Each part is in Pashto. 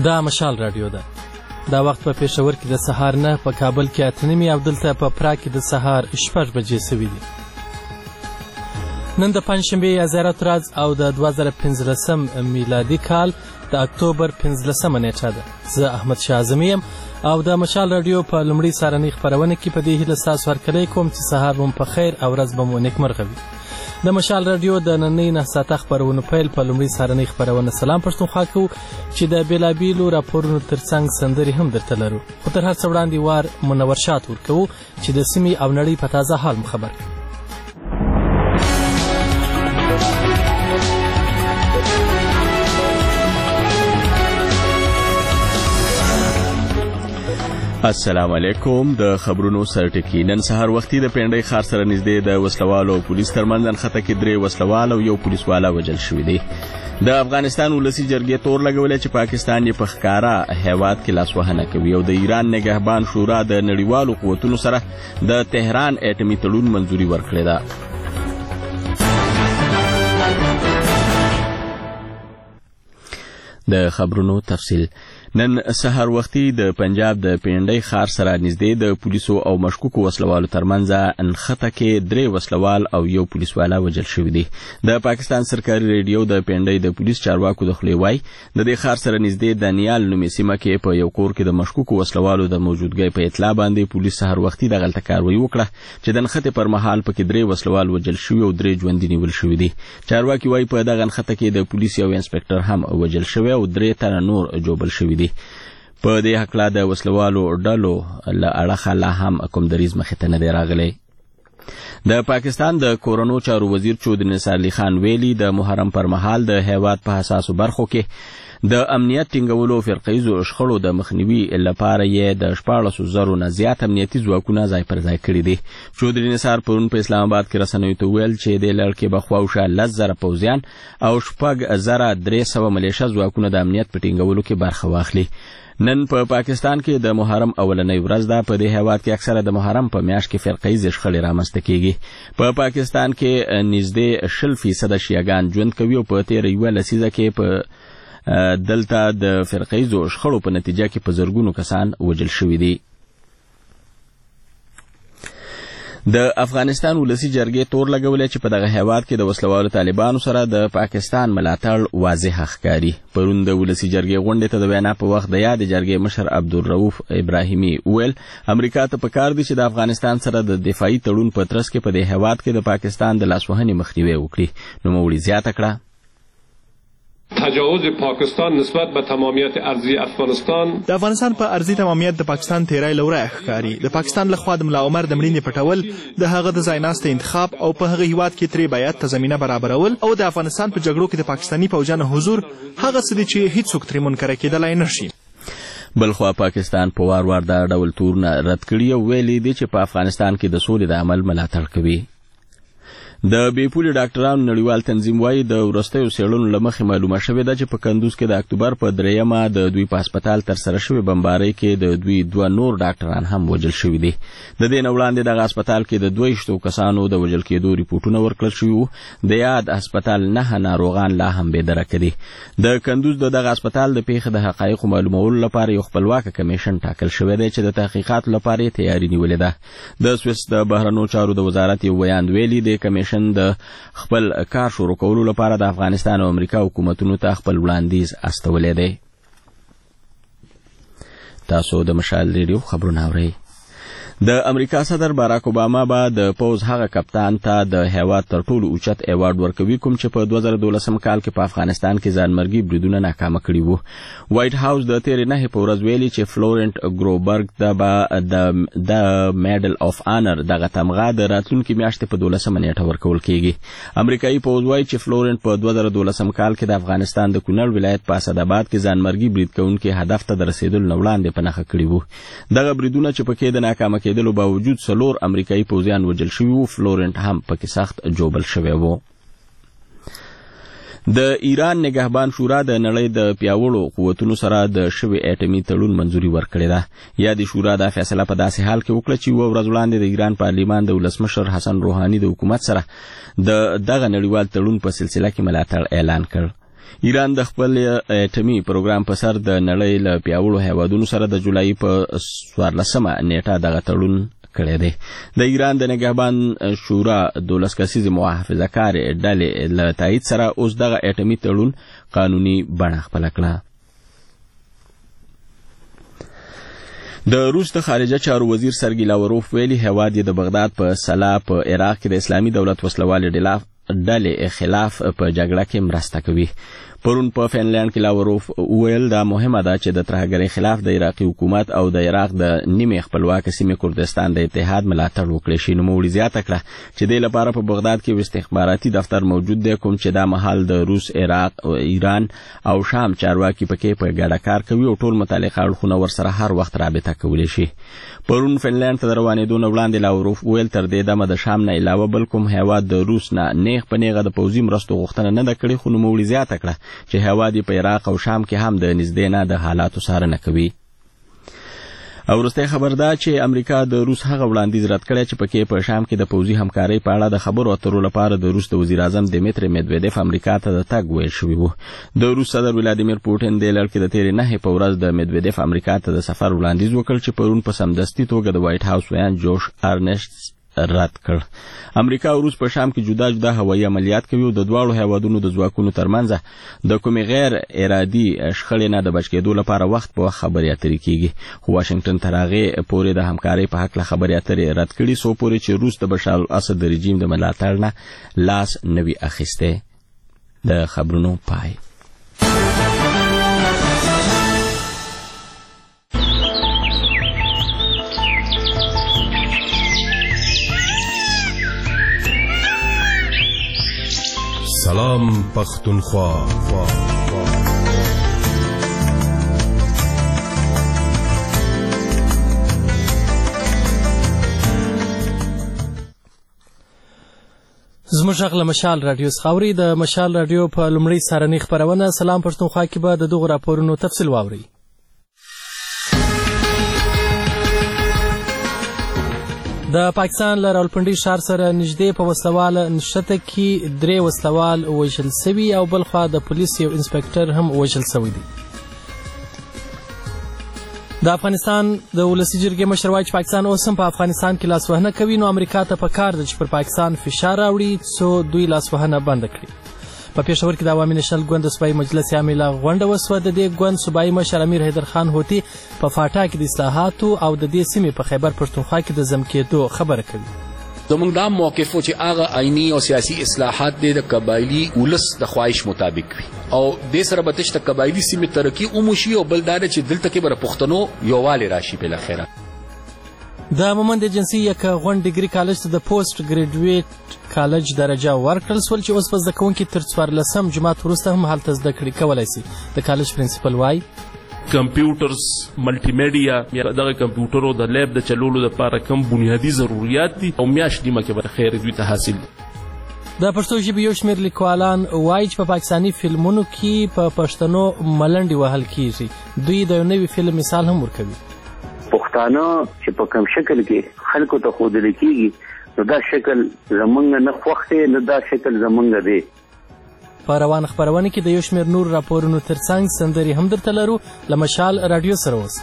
دا مشال رادیو ده. دا وخت په پېښور کې د سهار نه، په کابل کې 8:30 او دلته په پراګ کې د سهار 6 بجې سوي دي. نن د پنجشنبې یا زیارت ورځ او د 2015 میلادي کال د اکتوبر 15 نیټه ده. زه احمد شاه اعظمي یم او د مشال رادیو په لومړۍ سهارنۍ خپرونه کې په دې هیله ستاسو هرکلی کوم چې سهار مو په خیر او ورځ به مو نیکمرغه وي. د مشال رادیو د نننۍ 9 ساعته خپرونو پیل په لومړۍ سهارنۍ خپرونه سلام پښتونخوا کوو چې د بېلابېلو راپورونو ترڅنګ سندرې هم درته لرو. خو تر هر څه وړاندې وار منور شات ورکوو چې د سیمې او نړۍ په تازه حال مو خبر کړي. السلام علیکم. د خبرونو سرټکی. نن سهار وختي د پنډۍ ښار سره نږدې د وسلوالو او پولیس ترمنځ نښته کې 3 وسلوال او 1 پولیسوالا وژل شوي دي. د افغانستان ولسي جرګې تور لګولی چې پاکستان یې په ښکاره هیواد کې لاسوهنه کوي او د ایران نگهبان شورا د نړیوالو قوتونو سره د تهران اټومي تړون منظوري ورکړې ده. د خبرونو تفصیل. نن سهار وختي د پنجاب د پنډۍ ښار سره نږدې د پولیسو او مشکوکو وسلوالو ترمنځ نښته کې 3 وسلوال او 1 پولیسوالا وژل شوي دي. د پاکستان سرکاري ریډیو د پنډۍ د پولیس چارواکو د خولې وایي د دې ښار سره نږدې دانیال نومې سیمه کې په یو کور کې د مشکوکو وسلوالو د موجودګۍ په اطلاع باندې پولیس سهار وختي دغلته کاروایي وکړه چې د نښتې پر مهال پکې 3 وسلوال وژل شوي او 3 ژوندي نیول شوي دي. چارواکي وایي په دغه نښته کې د پولیس یو انسپکټر هم وژل شوی او 3 تنه نور جوبل شوي دي. په دې هکله د وسلوالو ډلو له اړخه لا هم کوم دریځ مخې ته نه دی راغلی. د پاکستان د کورونو چارو وزیر چودري نثار علي خان ویلي د محرم پر مهال د هیواد په حساسو برخو کې د امنیت ټینګولو فرقیزو شخړو د مخنیوي لپاره یې د 14,000 نه زیات امنیتي ځواکونه ځای پر ځای کړي دي. چودري نثار پرون په اسلام آباد کې رسنیو ته ویل چې د لړ کې بخواوشه 10,000 پوځیان او 6,300 ملیشه ځواکونه د امنیت په ټینګولو کې برخه واخلي. نن په پاکستان کې د محرم اولنۍ ورځ ده. په دې هیواد کې اکثره د محرم په میاشت کې فرقیزې شخړې رامنځته کیږي. په پاکستان کې نږدې 20% شیعاګان ژوند کوي او په تېره یوه لسیزه کې په دلته د فرقیزو شخړو په نتیجه کې په زرګونو کسان وژل شوي دي. د افغانستان ولسي جرګې تور لګولی چې په دغه هیواد کې د وسلوالو طالبانو سره د پاکستان ملاتړ واضح ښکاري. پرون د ولسي جرګې غونډې ته د وینا په وخت د یادې جرګې مشر عبدالرؤف ابراهیمي ویل امریکا ته پکار دي چې د افغانستان سره د دفاعي تړون په ترڅ کې په دې هیواد کې د پاکستان د لاسوهنې مخنیوی وکړي. نوموړي زیاته کړه تجاوز پاکستان نسبت به تمامیت ارضی افغانستان د افغانستان په ارضی تمامیت د پاکستان تیری لوری ښکاري. د پاکستان لخوا د ملا عمر د مړینې پټول، د هغه د ځایناسته انتخاب او په هغه هیواد کې ترې بیعت ته زمینه برابرول او د افغانستان په جګړو کې د پاکستاني پوځیانو حضور هغه څه دي چې هیڅوک ترې منکر کېدلی نشي. بلخوا پاکستان په وار وار دا ډول تورونه رد کړي او ویلي دي چې په افغانستان کې د سولې د عمل ملاتړ کوي. د بیپولي ډاکټرانو نړیوال تنظیم وایي د وروستیو څېړنو له مخې معلومه شوې ده چې په کندوز کې د اکتوبر په 3مه د دوی په هسپتال ترسره شوې بمبارۍ کې د دوی 2 نور ډاکټران هم وژل شوي دي. د دې نه وړاندې دغه هسپتال کې د 22 کسانو د وژل کېدو ریپورټونه ورکړل شوي وو. د یاد هسپتال 9 ناروغان لا هم بېدرکه دي. د کندوز د دغه هسپتال د پیښې د حقایقو معلومولو لپاره یو خپلواکه کمیشن ټاکل شوی دی چې د تحقیقاتو لپاره یې تیاري نیولې ده. د سویس د بهرنیو چارو د وزارت یو بیان ویلي د کمیشن د خپل کار شروع کولو لپاره د افغانستان او امریکا حکومتونو ته خپل وړاندیز استولی دی. تاسو د مشال ریډیو خبرونه اورئ. د امریکا صدر باراک اوباما به د پوز هغه کپتان ته د هیواد تر ټولو اوچت ایوارډ ورکوي کوم چې په 2012 کال کې په افغانستان کې ځانمرګي بریدونه ناکامه کړي وو. وایټ هاوس د تېرې نهې په ورځ ویلي چې فلورنټ ګروبرګ ته به د میډل اف آنر دغه تمغه د راتلونکي میاشتې په 12 نیټه ورکول کیږي. امریکایي پوز وایي چې فلورنټ په 2012 کال کې د افغانستان د کونړ ولایت په اسداباد کې ځانمرګي برید کوونکي هدف ته د رسیدلو نه وړاندې په نښه کړي وو. دغه بریدونه چې پکې د ناکامه کېدلو باوجود 4 امریکایي پوځیان وژل شوي وو. فلورنټ هم پکې سخت جوبل شوی وو. د ایران نگهبان شورا د نړۍ د پیاوړو قوتونو سره د شوي اټومي تړون منظوري ورکړې ده. یا د شورا دا فیصله په داسې حال کې وکړه چې یوه ورځ وړاندې د ایران پارلیمان د ولسمشر حسن روحاني د حکومت سره د دغه نړیوال تړون په سلسله کې ملاتړ اعلان کړ. ایران د خپل اټومي پروګرام په سر د نړۍ له پیاوړو هیوادونو سره د جولای په 14مه نیټه دغه تړون کړی دی. د ایران د نگهبان شورا 12 کسیزې محافظه کار ډلې له تایید سره اوس دغه اټومي تړون قانوني بڼه خپله کړه. د روس د خارجه چارو وزیر سرګی لاوروف ویلي هیواد یې د بغداد په سلا په عراق کې د اسلامي دولت وسلوالې ډلې خلاف په جګړه کې مرسته کوي. پرون په فنلند کې لاوروف ویل دا مهمه ده چې د ترهګرۍ خلاف د عراقي حکومت او د عراق د نیمې خپلواکه سیمې کردستان د اتحاد ملاتړ وکړي شي. نوموړي زیاته کړه چې دې لپاره په بغداد کې استخباراتي دفتر موجود دی کوم چې دا مهال د روس، عراق، ایران او شام چارواکي پکې په ګډه کار کوي او ټول متعلقه اړخونه ورسره هر وخت رابطه کولی شي. پرون فنلند ته د روانېدو نه وړاندې لاوروف ویل تر دې دمه د شام نه علاوه بل کوم هیواد د روس نه نیغ په نیغه د پوځي مرستو غوښتنه نه ده کړې، خو نوموړي زیاته کړه چې هیواد یې په عراق او شام کې هم د نږدې نه د حالاتو څارنه کوي. او وروستی خبر دا چې امریکا د روس هغه وړاندیز رد کړی چې پکې په شام کې د پوځي همکارۍ په اړه د خبرو اترو لپاره د روس د وزیر اعظم دیمیتری میدویدیف امریکا ته د تګ ویل شوی و. د روس صدر ولادیمیر پوټین د لړ کې د تیرې 9 په ورځ د میدویدیف امریکا ته د سفر وړاندیز وکړ چې پرون په سمدستي توګه د وایټ هاوس ویان جوش ارنسټ رد کړ. امریکا او روس په شام کې جدا جدا هوایي عملیات کوي او د دواړو هیوادونو د ځواکونو ترمنځ د کومې غیر ارادي شخړې نه د بچ کېدو لپاره وخت په وخت خبرې اترې کیږي. خو واشنگټن تر هغې پورې د همکارۍ په هکله خبرې اترې رد کړي څو پورې چې روس د بشار الاسد د رژیم د ملاتړ نه لاس نه وي اخیستی. د خبرونو پای. سلام پختونخوا. زموږ غږ له مشال راډیو څخه اورئ. د مشال راډیو په لومړۍ سهارنۍ خپرونه سلام پښتونخوا کې به د دغو راپورونو تفصیل واورئ. د پاکستان له راولپنډۍ ښار سره نږدې په وسلواله نښته کې 3 وسلوال وژل سوي او بلخوا د پولیس یو انسپکټر هم وژل سوی دی. د افغانستان د ولسي جرګې مشر وایي چې پاکستان اوس هم په افغانستان کې لاسوهنه کوي، نو امریکا ته پکار ده چې پر پاکستان فشار راوړي څو دوی لاسوهنه بنده کړي. په پېښور کې د عوامي نشنل ګوند د صوبایي مجلس عامله غونډه وسوه. د دې ګوند صوبایي مشر امیر حیدرخان هوتي په فاټا کې د اصلاحاتو او د دې سیمې په خیبر پښتونخوا کې د ضم کېدو خبره کوي. زموږ دا موقف و چې هغه آئینی او سیاسي اصلاحات د قبایلی ولس د خواهش مطابق وي او د سره به تشته قبایلی سیمې ترقي وموشي او بل دا چې دلته کې بر پښتنو یووالی راشي بل خیره. د مومند ایجنسي یک غونډ ډیګري کالج ته د پوسټ ګریجویټ کالج درجه ورکړل سول چې اوس په زده کوونکي تر 14 جماعت وروسته هم هلته زده کړې کولی شي. د کالج پرنسپل وایي کمپیوټرز، ملټي میډیا، دغه کمپیوټرو د لیب د چلولو لپاره کوم بنیادی ضرورت دي او میاشت نیمه کې به خیر دوی ته حاصل دي. د پښتو ژبې یو شمېر لیکوالان وایي چې په پاکستاني فلمونو کې په پښتنو ملنډې وهل کیږي. دوی د یو نوي فلم مثال هم ورکوي. پښتانه چې په کوم شکل کې خلکو ته ښودل کیږي نو دا شکل زمونږ نه خوښ دی، نه دا شکل زمونږ دی. په روان خپرونه کې د یو شمېر نور راپورونو ترڅنګ سندرې هم درته لرو. له مشال راډیو سره اوس.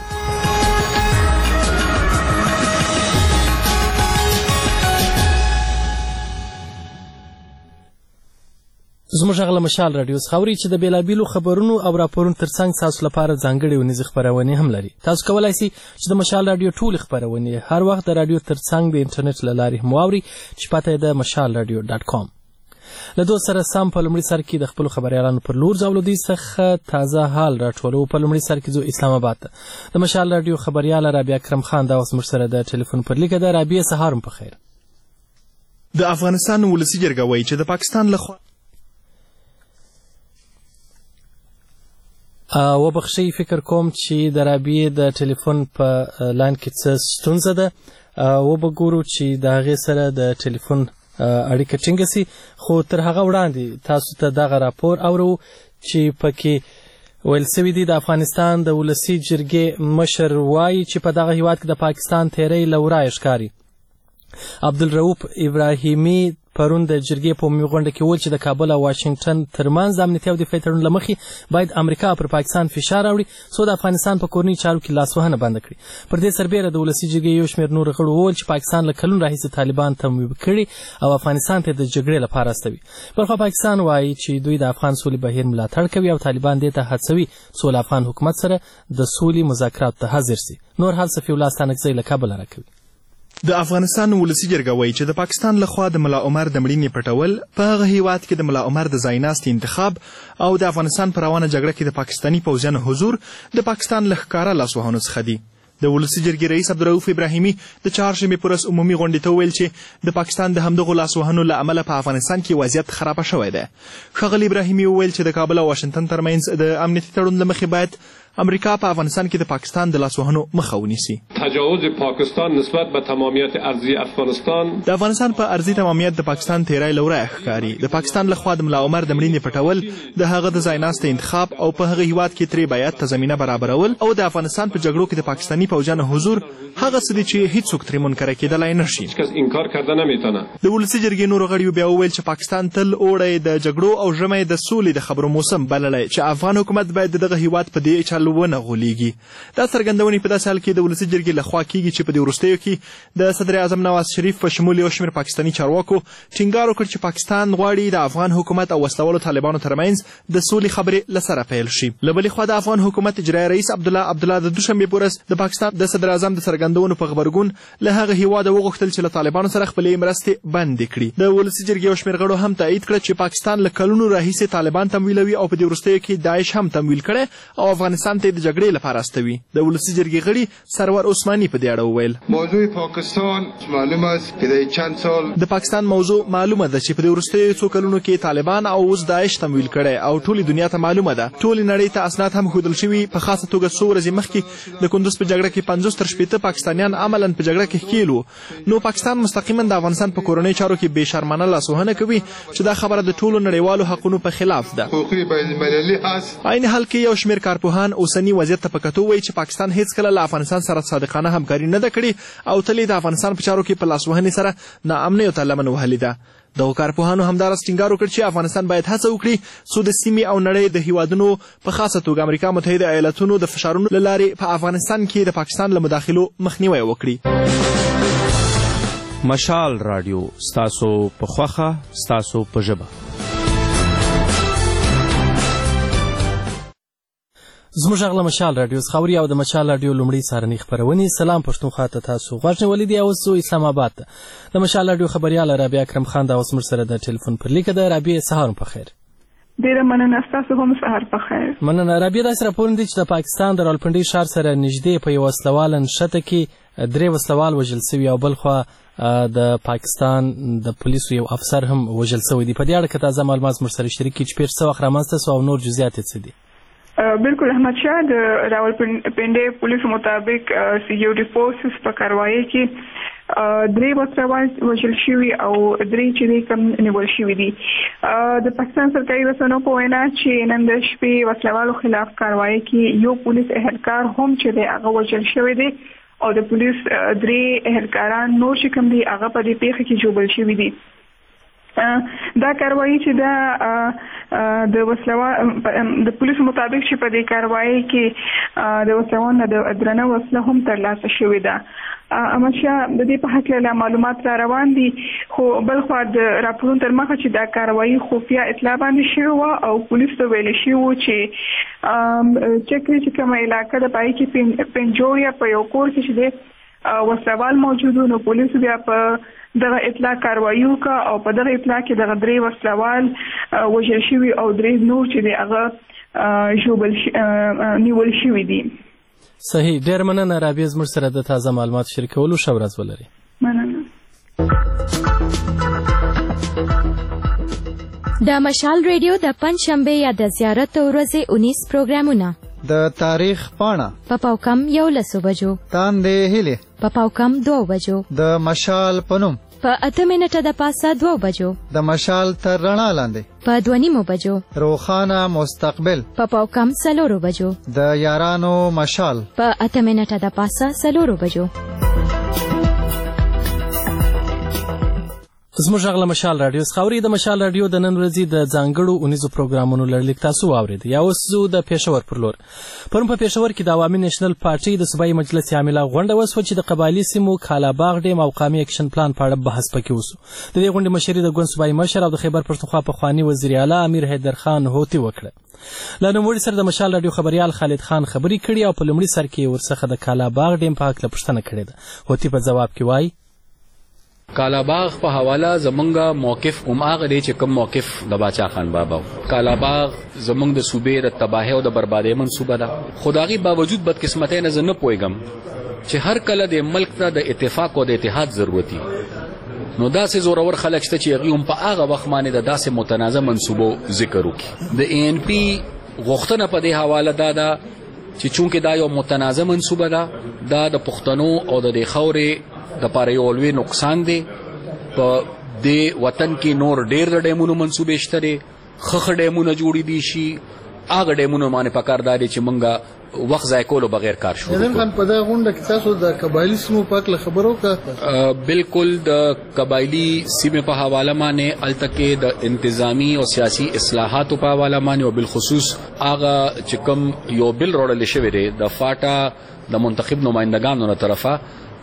زموږ غږ له مشال راډیو څخه اورئ چې د بېلابېلو خبرونو او راپورونو ترڅنګ ستاسو لپاره ځانګړې ونیزې خپرونې هم لري. تاسو کولی شئ چې د مشال راډیو ټولې خپرونې هر وخت د راډیو ترڅنګ د انټرنیټ له لارې هم واورئ چې پته یې د مشال راډیو .com. له دوی سره سم په لومړي سر کې د خپلو خبریالانو پر لور ځو. له دوی څخه تازه حال راټولو. په لومړي سر کې ځو اسلام آباد ته. د مشال راډیو خبریاله رابعه اکرم خان دا اوس موږ سره د ټلیفون پر لیکه ده. رابعه سهار مو په خیر. د افغانستان ولسي جرګه وایي چې د پاکستان لخوا وبخښئ فکر کوم چې د رابعې د ټلیفون په لاین کې څه ستونزه ده. وبګورو چې د هغې سره د ټلیفون اړیکه ټینګه سي. خو تر هغه وړاندې تاسو ته دغه راپور اورو چې پکې ویل سوي دي د افغانستان د ولسي جرګې مشر وایي چې په دغه هیواد کې د پاکستان تیری له ورایه ښکاري. عبدالرؤف ابراهیمي پرون د جرګې په عمومي غونډه کې وویل چې د کابل او واشنګټن ترمنځ د امنیتي او دفاعي تړون له مخې باید امریکا پر پاکستان فشار راوړي څو د افغانستان په کورني چارو کې لاسوهنه بنده کړي. پر دې سربیره د ولسي جرګې یو شمېر نور غړو وویل چې پاکستان له کلونو راهیسې طالبان تمویل کړي او افغانستان ته د جګړې لپاره استوي. بلخوا پاکستان وایي چې دوی د افغان سولې بهیر ملاتړ کوي او طالبان دې ته هڅوي څو له افغان حکومت سره د سولې مذاکراتو ته حاضر سي. نور حال صفي الله ستانکزی له کابل راکوي. د افغانستان ولسي جرګه وایي چې د پاکستان لخوا د ملا عمر د مړینې پټول په هغه هیواد کې د ملا عمر د ځایناستي انتخاب او د افغانستان په روانه جګړه کې د پاکستاني پوځیانو حضور د پاکستان له ښکاره لاسوهنو څخه دي. د ولسي جرګې رئیس عبدالرؤف ابراهیمي د چهارشنبې په ورځ عمومي غونډې ته وویل چې د پاکستان د همدغو لاسوهنو له امله په افغانستان کې وضعیت خرابه شوی دی. ښاغلي ابراهیمي وویل چې د کابل او واشنګټن ترمنځ د امنیتي تړون له مخې باید امریکا په افغانستان کې د پاکستان د لاسوهنو مخه ونیسي. تجاوز پاکستان نسبت به تمامیت ارضی افغانستان د افغانستان په ارضي تمامیت د پاکستان تیری له وریه ښکاري. د پاکستان لخوا د ملا عمر د مړینې پټول د هغه د ځایناسته انتخاب او په هغه هیواد کې ترې بیعت ته زمینه برابرول او د افغانستان په جګړو کې د پاکستاني پوځیانو حضور هغه څه دي چې هیڅوک ترې منکر کېدلی نه شي. کس انکار کرده نمیتونه. د ولسي جرګې نورو غړیو بیا وویل چې پاکستان تل اوړی د جګړو او ژمی د سولې د خبرو موسم بللی چې افغان حکومت باید دغه هیواد په دې چل ونه غولېږي. دا څرګندونې په داسې حال کې د ولسي جرګې لخوا کیږي چې په دې وروستیو کې د صدر اعظم نواز شریف په شمول یو شمېر پاکستاني چارواکو ټینګار وکړ چې پاکستان غواړي د افغان حکومت او وسلوالو طالبانو ترمنځ د سولې خبرې له سره پیل شي. له بلې خوا د افغان حکومت اجرایي رئیس عبدالله د دوشنبې په ورځ د پاکستان د صدر اعظم د څرګندونو په غبرګون له هغه هیواده وغوښتل چې له طالبانو سره خپلې مرستې بندې کړي. د ولسي جرګې یو شمېر غړو هم تایید کړه چې پاکستان له کلونو راهیسې طالبان تمویلوي او په دې وروستیو کې داعش هم تمویل کړی او افغانستان ته د جګړې لپاره استوي. د ولسي جرګې غړي سرور عثماني په دې اړه وویل موضوع پاکستان معلوم است که در چند سال د پاکستان موضوع معلومه ده چې په دې وروستیو څو کلونو کې طالبان او اوس داعش تمویل کړی او ټولې دنیا ته معلومه ده. ټولې نړۍ ته اسناد هم ښودل شوي. په خاصه توګه څو ورځې مخکې د کندوز په جګړه کې 50 تر 80 پاکستانیان عملاً په جګړه کې ښکیل وو. نو پاکستان مستقیما د افغانستان په کورنۍ چارو کې بې شرمانه لاسوهنه کوي چې دا خبره د ټولو نړیوالو حقونو په خلاف ده. حقوقي بین المللي است. عین حال کې یو شمېر کارپوهان اوسني وضعیت ته په کتو وایي چې پاکستان هیڅکله له افغانستان سره صادقانه همکاري نه ده کړې او تل د افغانستان په چارو کې په لاسوهنې سره ناامنیو ته لمن وهلې ده. دغو کارپوهانو همداراز ټینګار وکړ چې افغانستان باید هڅه وکړي څو د سیمې او نړۍ د هیوادونو په خاصه توګه امریکا متحده ایالاتونو د فشارونو له لارې په افغانستان کې د پاکستان له مداخلو مخنیوی وکړي. مشال رادیو ستاسو په خوښه ستاسو په ژبه. زموږ غږ له مشال رادیو څخه اوري او د مشال رادیو لومړۍ سهارنۍ خپرونې سلام پښتونخوا ته تاسو غوږ نیولی دی. اوس ځو اسلام آباد ته. د مشال رادیو خبریاله رابعه اکرم خان دا اوس موږ سره د ټلیفون پر لیکه ده. رابعه سهار په خیر. ډیره مننه ستاسو هم سهار په خیر. مننه. رابعه داسې راپورونه دي چې د پاکستان د راولپنډۍ ښار سره نږدې په یو وسلوال نښته کې 3 وسلوال وژل سوي او بلخوا د پاکستان د پولیسو یو افسر هم وژل سوی دی. په دې اړه که تازه معلومات موږ سره شریک کړي چې پېښه څه وخت رامنځته سوه او نور جزئیات یې څه دي؟ بالکل احمد شاه د راولپنډۍ پولیسو مطابق سیکیورټي فورسز په کاروایي کې 3 وسلوال وژل شوي او 3 چې کوم نیول شوي دي. د پاکستان سرکاري رسنیو په وینا چې نن د شپې وسلوالو خلاف کاروایي کې یو پولیس اهلکار هم چې دی هغه وژل شوی دی او د پولیس 3 اهلکاران نور چې کوم دي هغه په دې پیښه کې ژوبل شوي دي. دا کاروایی چې دا د وسلوال د پولیسو مطابق چې په دې کاروایی کې د وسلوال نه د درنه وسله هم ترلاسه شوې ده. احمد شاه د دې په حق معلومات را روان دي خو بل خوا د راپورونو تر مخه چې دا کاروایی خفیه اطلاع باندې شوې وه او پولیسو ته ویل شوي وو چې چکري چې کومه علاقه د پای کې پنجوریا په یو کور کې چې دی وسلوال موجود نو پولیسو بیا په دغه اطلاع کاروایی وکړه او په دغه اطلاع کې دغه 3 وسلوال وژل شوي او 3 نور چې دی هغه ژوبل نیول شوي دي. صحیح. ډېر مننه رابعه زموږ سره د تازه معلومات شریکولو. ښه ورځ ولرئ. مننه. د مشال ریډیو د پنجشنبې یا د زیارت ورځې 19 پروګرامونه د تاریخ پاڼه په پاوکم 11 بجو، تاندې هیلې په پاوکم 2 بجو، د مشال پنوم په 8 منټه د پاسه 2 بجو، د مشال تر رڼا لاندې په 2:30 بجو، روخانه مستقبل په پاوکم 4 بجو، د یارانو مشال په 8 منټه د پاسه 4 بجو. زموږ غږ له مشال راډیو څخه اورئ. د مشال راډیو د نن ورځې د ځانګړو اونیزو پروګرامونو لړلیک تاسو واورئ. یا اوس زه د پېښور پر لور. پرون په پېښور کې د عوامي نیشنل پارټۍ د صوبایي مجلس عامله غونډه وسوه چې د قبایلي سیمو کالاباغ ډیم او قامي اکشن پلان په اړه بحث پکې وسو. د دې غونډې مشري د ګوند صوبایي مشر او د خیبر پښتونخوا پخواني وزیر اعلی امیر حیدر خان هوتي وکړه. له نوموړي سره د مشال راډیو خبریال خالد خان خبرې کړي او په لومړي سر کې ورڅخه د کالاباغ ډیم په هکله پوښتنه کړې ده. هوتي په ځواب کې وایي کالاباغ په حواله زمونږ موقف هغه دی چې کوم موقف د باچا خان بابا و. کالاباغ زمونږ د صوبې د تباهۍ او د بربادۍ منصوبه ده. خو د هغې باوجود بدقسمتۍ نه زه نه پوهېږم چې هر کله د ملک ته د اتفاق او د اتحاد ضرورت وي نو داسې زورور خلک شته چې هغوی هم په هغه وخت باندې د داسې متنازع منصوبو ذکر وکړي. د ای ان پي غوښتنه په دې حواله دا ده چې چونکې دا یو متنازع منصوبه ده دا د پښتنو او د دې خاورې دپاره یو لوی نقصان دی. په دې وطن کې نور ډېر د ډیمونو منصوبې شته دی. ښه ډیمونه جوړېدی شي هغه ډیمونو باندې پکار دا دی چې موږ وخت ضایع کولو بغیر کار شروع کړو. خان په دغه غونډه کې تاسو د قبایلي سیمو په اړه خبرو وکړه. بالکل د قبایلي سیمې په حواله باندې هلته کې د انتظامی او سیاسي اصلاحاتو په حواله باندې او بالخصوص هغه چې کوم یو بل راوړل شوی دی د فاټا د منتخب نمایندګانو له طرفه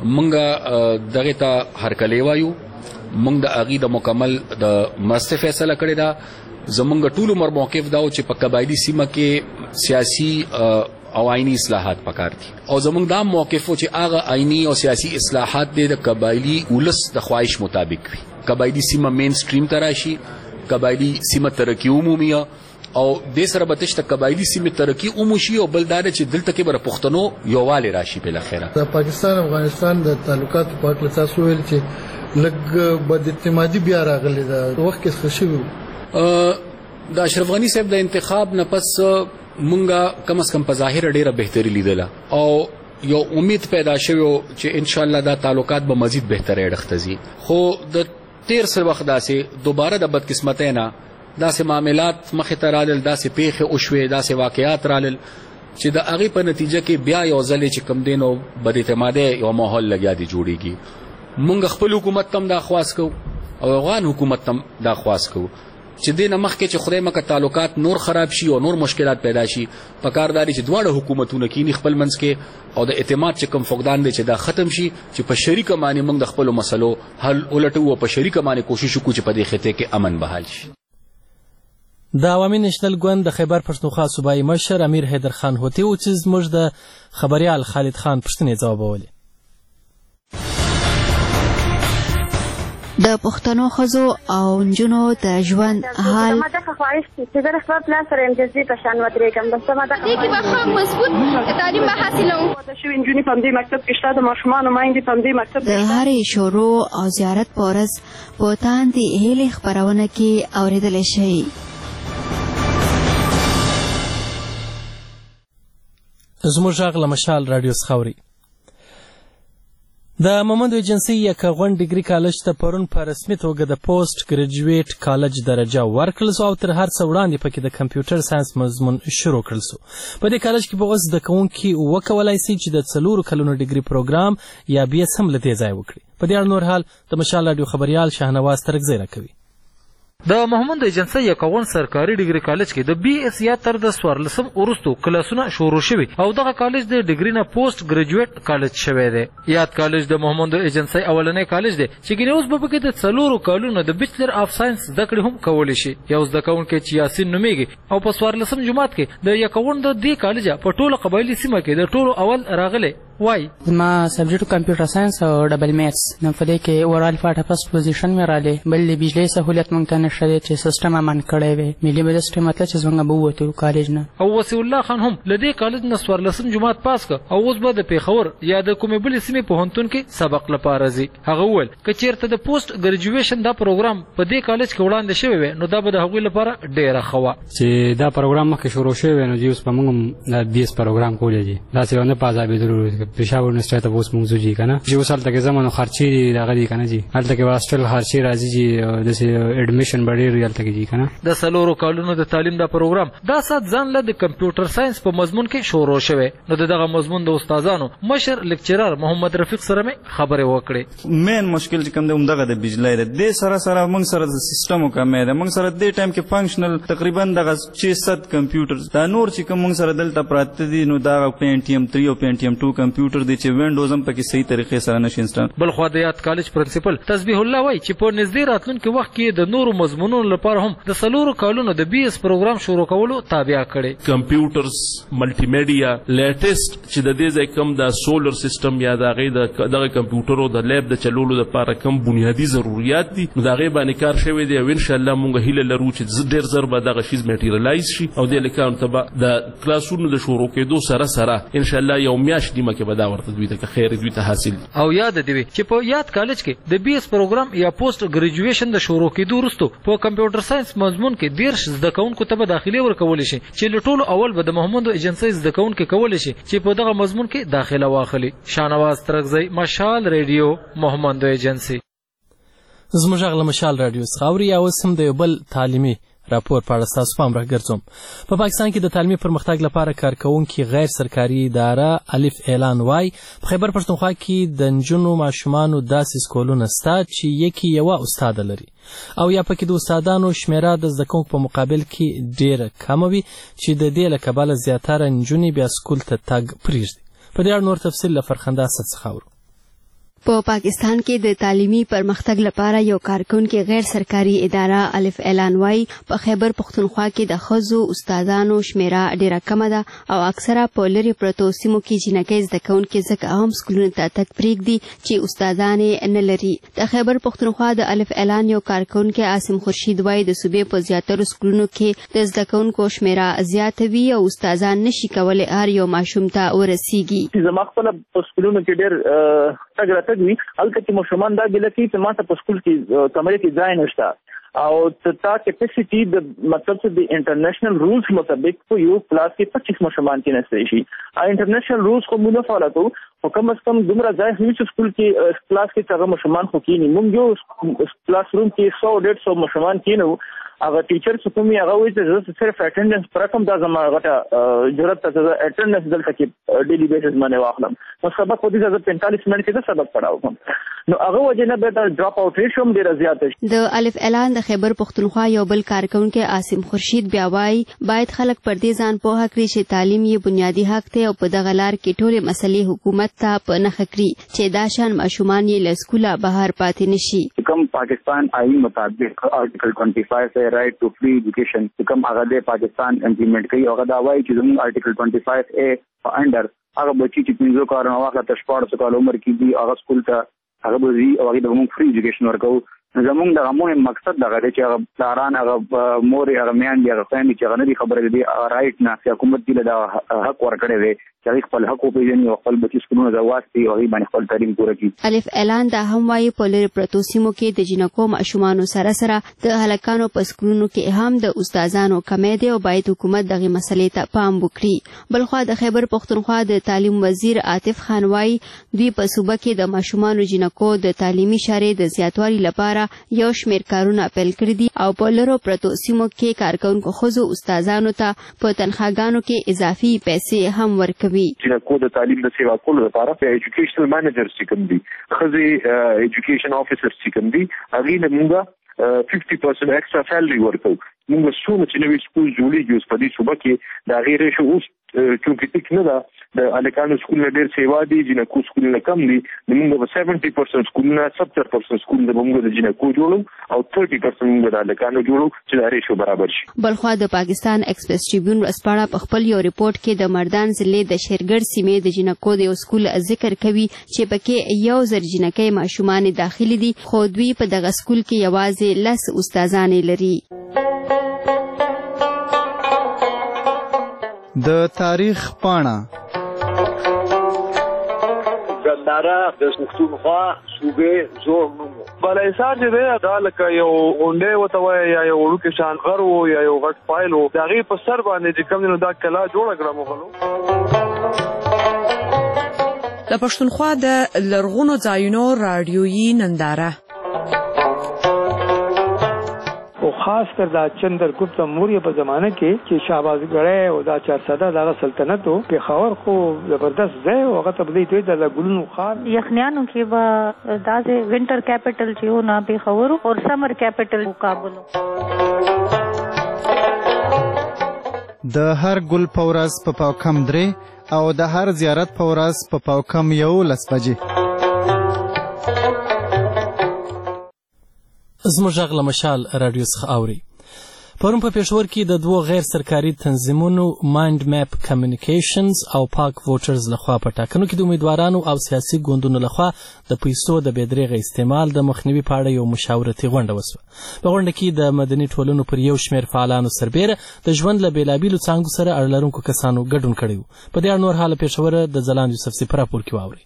مونږ دغه ته هرکلی وایو. مونږ د هغې د مکمل د مرستې فیصله کړې ده. زمونږ ټول عمر موقف دا و چې په قبایلي سیمه کې سیاسي او آئینی اصلاحات پکار دي او زمونږ دا موقف و چې هغه آئینی او سیاسي اصلاحات د قبایلي ولس د خواهش مطابق وي. قبایلي سیمه مین سټریم ته راشي. قبایلي سیمه ترقي عمومي او د سره به تشته قبایلي سیمه ترقي عمومي او بل دا چې دلته کې بر پښتنو یووالی راشي. په اخره د پاکستان افغانستان د تعلقاتو په اړه تاسو ویل چې لږ بد اعتمادي بیا راغلی ده. وخت کې څه شوي د اشرف غني صاحب د انتخاب نه پس مونږه کم از کم په ظاهر ډیره بهتري لیدله او یو امید پیدا شوی چې ان شاء الله دا تعلقات به مزید بهتره اړخته ځي. خو د تیر څه وخت داسې دوباره د بدقسمتۍ نه داسې معاملات مخې ته رالل داسې پیښې وشوې داسې واقعات رالل چې د هغې په نتیجه کې بیا یو ځل چې کوم دی نو بد اعتمادۍ یو ماحول لګیا دی جوړېږي. مونږ خپل حکومت تم دا خواست کوو او افغان حکومت تم دا خواست کوو چې دې نه مخکې چې خدای مکه تعلقات نور خراب شي او نور مشکلات پیدا شي پکار داري چې دواړه حکومتونه کینی خپل منځ کې او د اعتماد چې کوم فقدان دی چې دا ختم شي چې په شریکه معنی موږ د خپل مسلو حل ولټو او په شریکه معنی کوشش وکړو چې په دې خطه کې امن بحال شي. د عوامي نیشنل ګوند د خیبر پښتونخوا صوبایي مشر امیر حیدر خان هوتي و چې زموږ د خبریال خالد خان پوښتنې ځوابولې. د پښتنو ښځو او نجونو د ژوند حال ما ته خواهش چې د خپل پلان سره امتیازي په شان ودرېږم بس ما ته کې به خام مضبوط تعلیم به حاصلوم. د شوي نجونې په دې مکتب کې شته د ماشومانو مایندې په دې مکتب د هرې شروع او زیارت په ورځ په تاندې هیلې خپرونه کې اورېدلی شي. زموږ غږ له مشال راډیو څخه اورئ. د مومند ایجنسي یکغون ډیګري کالج ته پرون په رسمي توګه د پوسټ ګریجویټ کالج درجه ورکړل سو او تر هر څه وړاندې پکې د کمپیوټر ساینس مضمون شروع کړل سو. په دې کالج کې به اوس زده کوونکي وکولای شي چې د 4 کلونو ډیګري پروګرام یا بي اس هم له دې ځای وکړي. په دې اړه نور حال د مشال راډیو خبریال شاهنواز ترکزی راکوي. د محمد ایجنسي یکغون سرکاري ډیګري کالج کې د بي اس یا تر د 14 وروستو کلاسونه شروع شوي او دغه کالج د ډیګري نه پوسټ ګریجویټ کالج شوی دی. یاد کالج د محمد ایجنسي اولنی کالج دی چې ګینه اوس به پکې د 4 کلونو د بیچلر اف ساينس زده کړې هم کولی شي. یو زده کوونکی چې یاسین نومیږي او په 14 جماعت کې د یکغون د دې کالج په ټوله قبایلي سیمه کې د ټولو اول راغلی وای. ما سبجیکټ کمپیوټر ساينس او ډبل میثس نو په دې کې اورال فاټه فرست پوزیشن مې رالی بل د بجلی سہولت مونږ ته نشته چې سیستم امن کړی وي ملي بجټ مطلب چې څنګه به وته کالج نه. او وسی الله خان هم لدې کالج نه 14 جماعت پاس ک او اوس به د پیښور یا د کومې بل سیمې په هنتون کې سبق لپاره ځي. هغه ول ک چیرته د پوسټ ګریجویشن دا پروګرام په دې کالج کې وړاندې شوی وي نو دا به د هغوی لپاره ډیره خوا چې دا پروګرام مخکې شروع شوی نو جوس په موږ د 20 پروګرام کولې دي دا څه نه پازابې ضروري پېښور یونیورسيټي ته اوس موږ ځو کنه چې اوس هلته کې زمونږ خرچي دغه دي کنه جی هلته کې هاسټل خرچي راځي جی د اډمیشن بډې هلته کې جی کنه د سلورو کالونو د تعلیم دا پروګرام دا سات ځان له د کمپیوټر ساينس په مضمون کې شروع شوه نو دغه مضمون د استادانو مشر لیکچرر محمد رفیق سره خبرې وکړې. مین مشکل چې کوم د عمدغه د بجلی د سره موږ سره د سیستم کمې ده موږ سره د ټایم کې فنکشنل تقریبا دغه 600 کمپیوټر دا نور چې کوم موږ سره دلته پراته دي نو دا پینټیم 3 او پینټیم 2 کمپیوټر دي چې وینډوز هم پکې صحیح طریقې سره نشي انسټال. بل خو د یاد کالج پرنسپل تسبیح الله وای چې په نږدې راتلونکي وخت کې د نورو مضمونونو لپاره هم د سلورو کالونو د بي اس پروګرام شروع کولو تابع کړي. کمپیوټرز ملټي میډیا لیټیسټ چې د دې ځای کوم د سولر سیستم یا دغه کمپیوټرو د لیب د چلولو لپاره کوم بنیادی ضرورت دي نو دغه باندې کار شوی دی او ان شاء الله مونږ هیله لرو چې ډیر زر به دغه شیز میټیریالایز شي او د لیکان ته د کلاسونو د شروع کېدو سره ان شاء الله یو میاشت نیمه کې به دا ورته دوی ته خیر دوی ته حاصل او یاد دی چې په یاد کالج کې د بي اس پروګرام یا پوسټ ګریجویشن د شروع کېدو وروسته په کمپیوټر ساينس مضمون کې 10 زده کوونکو ته به داخلي ورکول شي چې لټول اول به د محمد ایجنسی زده کوونکو کول شي چې په دغه مضمون کې داخله واخلي. شانواز ترغزی مشال ریډیو محمد ایجنسی. زموږ غل مشال رادیو څخه یا وسم د یو بل تعلیمي راپور په اړه تاسو پام راګرځوم. په پاکستان کې د تعلیمي پرمختګ لپاره کارکونکي غیر سرکاري اداره الف اعلان وای په خیبر پښتونخوا کې د نجونو ماشومانو داسې سکولونه ستا چې یکی یو استاد لري او یا پکې د استادانو شمیره د زده کوونکو په مقابل کې ډیره کم وي چې د دې له کبله زیاتره نجونې بیا سکول ته تګ پرېږدي. په دې اړه نور تفصیل له فرخنده اسد څخه اورو. په پاکستان کې د تعلیمي پرمختګ لپاره یو کارکونکي غیر سرکاري اداره الف اعلان وای په خیبر پښتونخوا کې د ښځو استادانو شمیره ډیره کمه ده او اکثره په لرې پرتو سیمو کې جنکۍ زده کوونکي ځکه هم سکولونو ته تګ پرېږدي چې استادان یې نه لري. د خیبر پښتونخوا د الف اعلان یو کارکونکي عاصم خورشید وای د صوبې په زیاترو سکولونو کې د زده کوونکو شمیره زیاته وي او استادان نشي کولی هر یو ماشوم ته ورسیږي. زما خپل په سکولونو کې ډېر تګ راتګ وي هلته چې ماشومان دا ګیله کوي چې ما ته په سکول کې کمرې کې ځای نشته او تا کیپیسټي د مطلب چې د انټرنیشنل رولز مطابق په یو کلاس کې 25 ماشومان کې نشته شي. انټرنیشنل رولز کو موږ فالو کوو او کم از کم دومره ځای هم چې سکول کې کلاس کې څنګه ماشومان خو کېنی موږ یو کلاس روم کې 100-150 ماشومان کېنو هغه ټیچر چې کومي هغه وایي چې صرف اټینډنس پر کوم دا زما غټه ضرورت ته اټینډنس دلته کې ډیلی بیسس باندې واخلم نو سبق په دې 45 منټ کې د سبق پڑھاو کوم نو هغه وجه نه به د ډراپ اوټ ریشو هم ډیر زیات شي. د الف اعلان د خیبر پښتونخوا یو بل کارکونکي عاصم خورشید بیا وایي باید خلک پر دې ځان پوهه کړي چې تعلیم یې بنیادی حق دی او په دغه لار کې ټولې مسلې حکومت ته په نښه کړي چې دا شان ماشومان یې له سکوله بهر پاتې نشي. کوم پاکستان آئین مطابق آرټیکل 25 سے رائٹ ټو فری ایجوکیشن کوم هغه د پاکستان امپلیمنٹ کوي هغه دا وایي چې زموږ آرټیکل 25 اے په انډر هغه بچی چې 15 کارونه واخله تر 14 کال عمر کې دي هغه سکول ته هغه به وي او هغه د موږ فری ایجوکیشن ورکو. زموږ د مهم مقصد دغه دی چې هغه پلاران هغه مور هغه میان دي هغه فهمي چې هغه نه دي خبره دي رائټ نه چې حکومت دې له حق ورکړي وي چې خپل حق وپیژني او خپل بچی سکولونه زواسي او باندې خپل تعلیم پوره کړي. الف اعلان دا هم وايي په لری پروتو سیمو کې د جنکو ماشومانو سره سره د هلکانو په سکولونو کې هم د استادانو کمې دي او باید حکومت دغه مسلې ته پام وکړي. بلخو د خیبر پښتونخوا د تعلیم وزیر عاطف خان وايي دوی په صوبه کې د ماشومانو جنکو د تعلیمي شارې د زیاتوالي لپاره یو شمېر کارونه پیل کړي دي او په لرو پرتو سیمو کې کارکونکو ښځو استادانو ته په تنخواګانو کې اضافي پیسې هم ورکوي. جنکو د تعلیم د سیوا کولو لپاره ایجوکیشنل مانیجر چې کوم دي ښځې ایجوکیشن افیسر چې کوم دي هغوی نه موږ 50% ایکسټرا سیلري ورکوو. موږ څومره چې نوي سکول جوړېږي اوس په دې صوبه کې د هغې ریشو اوس چونکې ټیک نه ده د هلکانو سکولونه ډېر سیوا دي جنکو سکولونه کم دي نو موږ به 70% سکولونه 70% سکولونه به موږ د جنکو جوړو او 30% موږ د هلکانو جوړو چې دا ریشو برابر شي. بلخوا د پاکستان ایکسپریس ټریبیون ورځپاڼه په خپل یو ریپورت کې د مردان ضلع د شیرګړ سیمې د جنکو د یو سکول ذکر کوي چې پکې 1000 جنکۍ ماشومان داخلي دي خو دوی په دغه سکول کې یوازې 10 استادانې لري. د تاریخ پاڼه ګنداره د پښتونخوا صوبې زوړ نوم بالاحصار چې دی دا لکه یو غونډۍ ورته وایي یا یو وړوکی شان غر و یا یو غټ فایل و د هغې په سر باندې چې کوم دی نو دا کلا جوړه کړه مغلو. د پښتونخوا د لرغونو ځایونو رادیويي ننداره او خاص کر دا چندرګپت موریه په زمانه کې چې شهبازګړی او دا 400 دغه سلطنت او پېښور خو زبردست ځای او هغه ته بدلی د ګلونو خار یخنیانو کې به دا د وینټر کیپټل چې و نه پېښور او سمر کیپټل کابل د هر ګل په ورځ په پاوکم 3 او د هر زیارت په ورځ په پاوکم 11 بجې. زموږ غږ له مشال راډیو څخه اوري. پرون په پېښور کې د 2 غیر سرکاري تنظیمونو مایند میپ کمیونیکیشنز او پاک ووټرز لخوا په ټاکنو کې د امیدوارانو او سیاسي ګوندونو لخوا د پیسو د بېدریغه استعمال د مخنیوي په اړه یو مشاورتي غونډه وسوه. په غونډه کې د مدني ټولنو پر یو شمېر فعالانو سربیره د ژوند له بېلابېلو څانګو سره اړه لرونکو کسانو ګډون کړی و. په دې اړه نور حال پېښوره د ځلاند یوسف سي په راپور کې واورئ.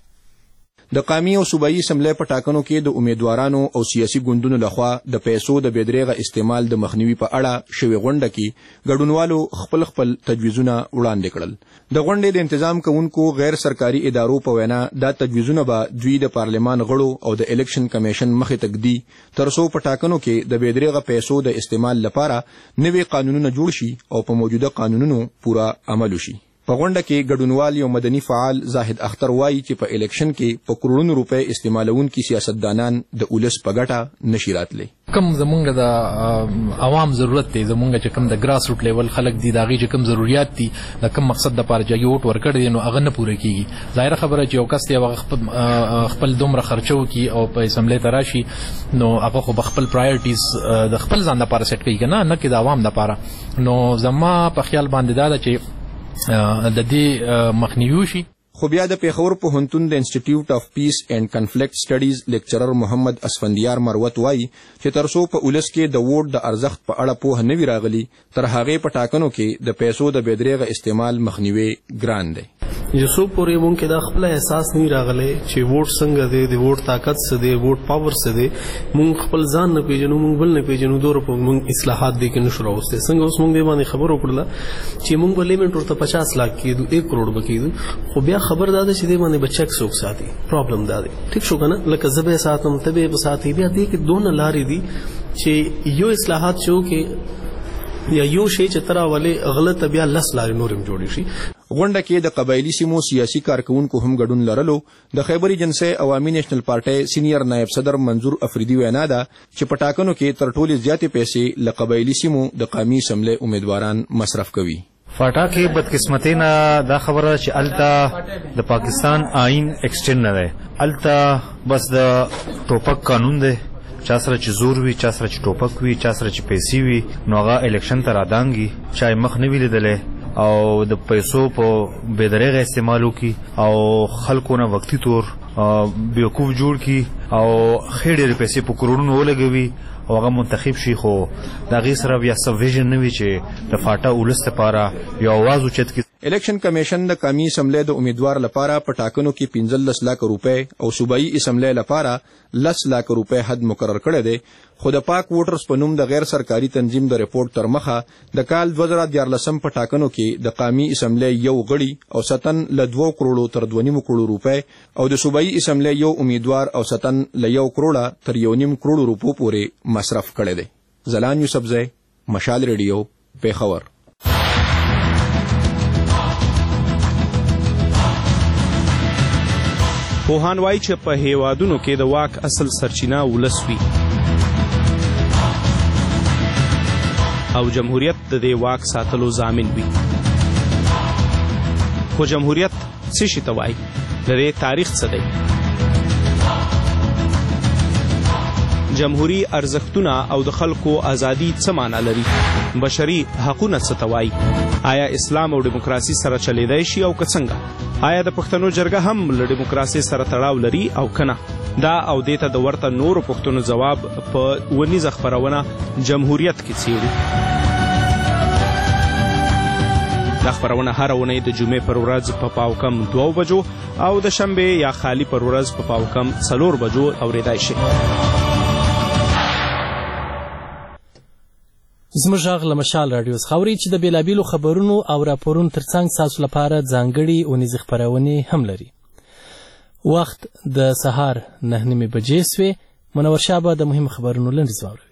د قومي او صوبایي اسمبلی په ټاکنو کې د امیدوارانو او سیاسي ګوندونو لخوا د پیسو د بېدریغه استعمال د مخنیوي په اړه شوې غونډه کې ګډونوالو خپل تجویزونه وړاندې کړل. د غونډې د انتظام کوونکو غیر سرکاري ادارو په وینا دا تجویزونه به دوی د پارلمان غړو او د الیکشن کمیشن مخې ته ږدي ترڅو په ټاکنو کې د بېدریغه پیسو د استعمال لپاره نوي قانونونه جوړ شي او په موجوده قانونونو پوره عمل وشي. په غونډه کې ګډونوال یو مدني فعال زاهد اختر وایي چې په الیکشن کې په کروڑونو روپۍ استعمالونکي سیاستدانان د اولس په ګټه نشي راتلی. کم زمونږ د عوام ضرورت دی، زمونږ چې کم د ګراس روټ لیول خلک دي د هغې چې کم ضروریات دي د کم مقصد دپاره چې هغې ووټ ورکړی دی نو هغه نه پوره کېږي. ظاهره خبره چې یو کس دی هغه خپل دومره خرچه وکړي او په اسمبلی ته راشي نو هغه خو به خپل پرایورټیز د خپل ځان دپاره سیټ کوي که نه کې د عوام دپاره. نو زما په خیال باندې دا ده چې د دې مخنیوي شي. خو بیا د پېښور پوهنتون د انسټیټیوټ اف پیس اینڈ کنفلکټ سټډیز لیکچرر محمد اسفندیار مروت وایي چې تر څو په ولس کې د ووټ د ارزښت په اړه پوهه نه وي راغلي تر هغې په ټاکنو کې د پیسو د بېدریغه استعمال مخنیوي ګران دی. یو څو پورې مونږ کې دا خپل احساس نه راغلی چې ووټ څنګه دی، د ووټ طاقت څه دی، ووټ پاور څه دی. مونږ خپل ځان نه پیژنو، مونږ بل نه پیژنو. دوره په مونږ اصلاحات دی کې نشو راوستی. څنګه اوس مونږ دې باندې خبر وکړله چې مونږ به لیمټ ورته 50 لک کېدو، 1 کروڑ به کېدو. خو بیا خبر دا ده چې دې باندې به چک څوک ساتي. پرابلم دا دی. ټیک شو که نه، لکه زه به یې ساتم ته به یې به ساتي. بیا دې کې دونه لارې دي چې یو اصلاحات چې وکړې یا یو شی چې ته راولې غلطه بیا 10 لارې نور هم جوړې شي. غونډه کې د قبایلي سیمو سیاسي کارکونکو هم ګډون لرلو. د خیبر ایجنسۍ عوامي نیشنل پارټۍ سینیئر نائب صدر منظور افریدي وینا ده چې په ټاکنو کې تر ټولې زیاتې پیسې له قبایلي سیمو د قومي اسمبلی امیدواران مصرف کوي. فاټا کې بدقسمتۍ نه دا خبره چې الته د پاکستان آئین ایکسټینډ نه دی. الته بس د ټوپک قانون دی. چا سره چې زور وي، چا سره چې ټوپک وي، چا سره چې پیسې وي نو هغه الیکشن ته رادانګي. چا مخ نه وي لیدلی او د پیسو په بېدریغه استعمال وکړي او خلکو نه وقتي طور بیوقوف جوړ کړي او ښې ډېرې پیسې په کروڑونو ولګوي او هغه منتخب شي. خو د هغې سره بیا څه ویژن نه وي چې د فاټا ولس دپاره یو اواز اوچت کړي. الیکشن کمیشن د قومي اسمبلی د امیدوار لپاره په ټاکنو کې 15 لک روپۍ او صوبایي اسمبلی لپاره 10 لک روپۍ حد مقرر کړی دی. خو د پاک ووټرز په نوم د غیر سرکاري تنظیم د رپورټ تر مخه د کال 2014 په ټاکنو کې د قومي اسمبلی یو غړي او سطن له 2 کروڑو تر 2.5 کروڑو روپۍ او د صوبایي اسمبلی یو امیدوار او سطن له 1 کروڑه تر 1.5 کروڑو روپو پورې مصرف کړی دی. ځلاند یوسفزی، مشال ریډیو، پېښور. پوهان وایي چې په هیوادونو کې د واک اصل سرچینه ولس وي او جمهوریت د دې واک ساتلو ضامن وي. خو جمهوریت څه شي ته وایي؟ د دې تاریخ څه دی؟ جمهوری ارزښتونه او د خلکو ازادي څه معنا لري؟ بشري حقونه څه ته وایي؟ آیا اسلام او دیموکراسي سره چلیدای شي او که څنګه؟ آیا د پښتنو جرګه هم له دیموکراسي سره تړاو لري او کنه؟ دا او دې ته د ورته نورو پښتنو ځواب په ونیزه خپرونه جمهوریت کې څیړو. دا خپرونه هره اونۍ د جمعې پر ورځ په پاوکم 2 بجو او د شنبې یا خالی پر ورځ په پاوکم 4 بجو اورېدای شي. زموږ غږ له مشال راډیو څخه اورئ چې د بېلابېلو خبرونو او راپورونو ترڅنګ ستاسو لپاره ځانګړي اونیزې خپرونې هم لري. وخت د سهار 9:30 بجې سوې. منور شاه به د مهم خبرونو لنډیز واوروي.